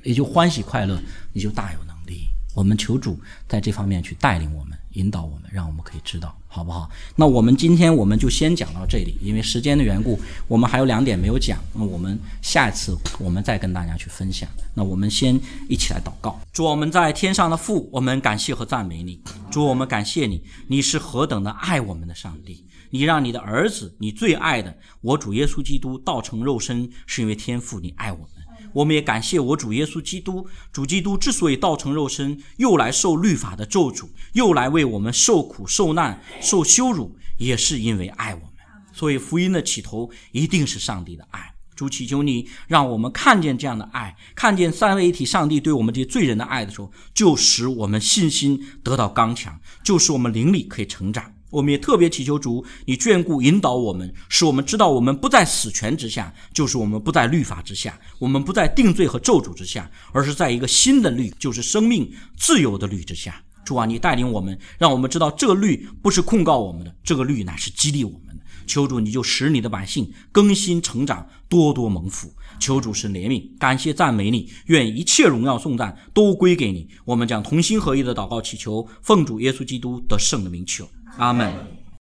也就欢喜快乐，你就大有能力。我们求主在这方面去带领我们，引导我们，让我们可以知道，好不好？那我们今天我们就先讲到这里，因为时间的缘故，我们还有两点没有讲，那我们下一次我们再跟大家去分享。那我们先一起来祷告。主，我们在天上的父，我们感谢和赞美你。主，我们感谢你，你是何等的爱我们的上帝，你让你的儿子，你最爱的我主耶稣基督道成肉身，是因为天父你爱我们。我们也感谢我主耶稣基督，主基督之所以道成肉身，又来受律法的咒诅，又来为我们受苦受难受羞辱，也是因为爱我们。所以福音的起头一定是上帝的爱。主，祈求你让我们看见这样的爱，看见三位一体上帝对我们这些罪人的爱的时候，就使我们信心得到刚强，就使我们灵里可以成长。我们也特别祈求主，你眷顾引导我们，使我们知道我们不在死权之下，就是我们不在律法之下，我们不在定罪和咒诅之下，而是在一个新的律，就是生命自由的律之下。主啊，你带领我们，让我们知道这个律不是控告我们的，这个律乃是激励我们的。求主你就使你的百姓更新成长，多多蒙福。求主神怜悯，感谢赞美你，愿一切荣耀颂赞都归给你。我们将同心合一的祷告祈求，奉主耶稣基督得胜的名求，阿们。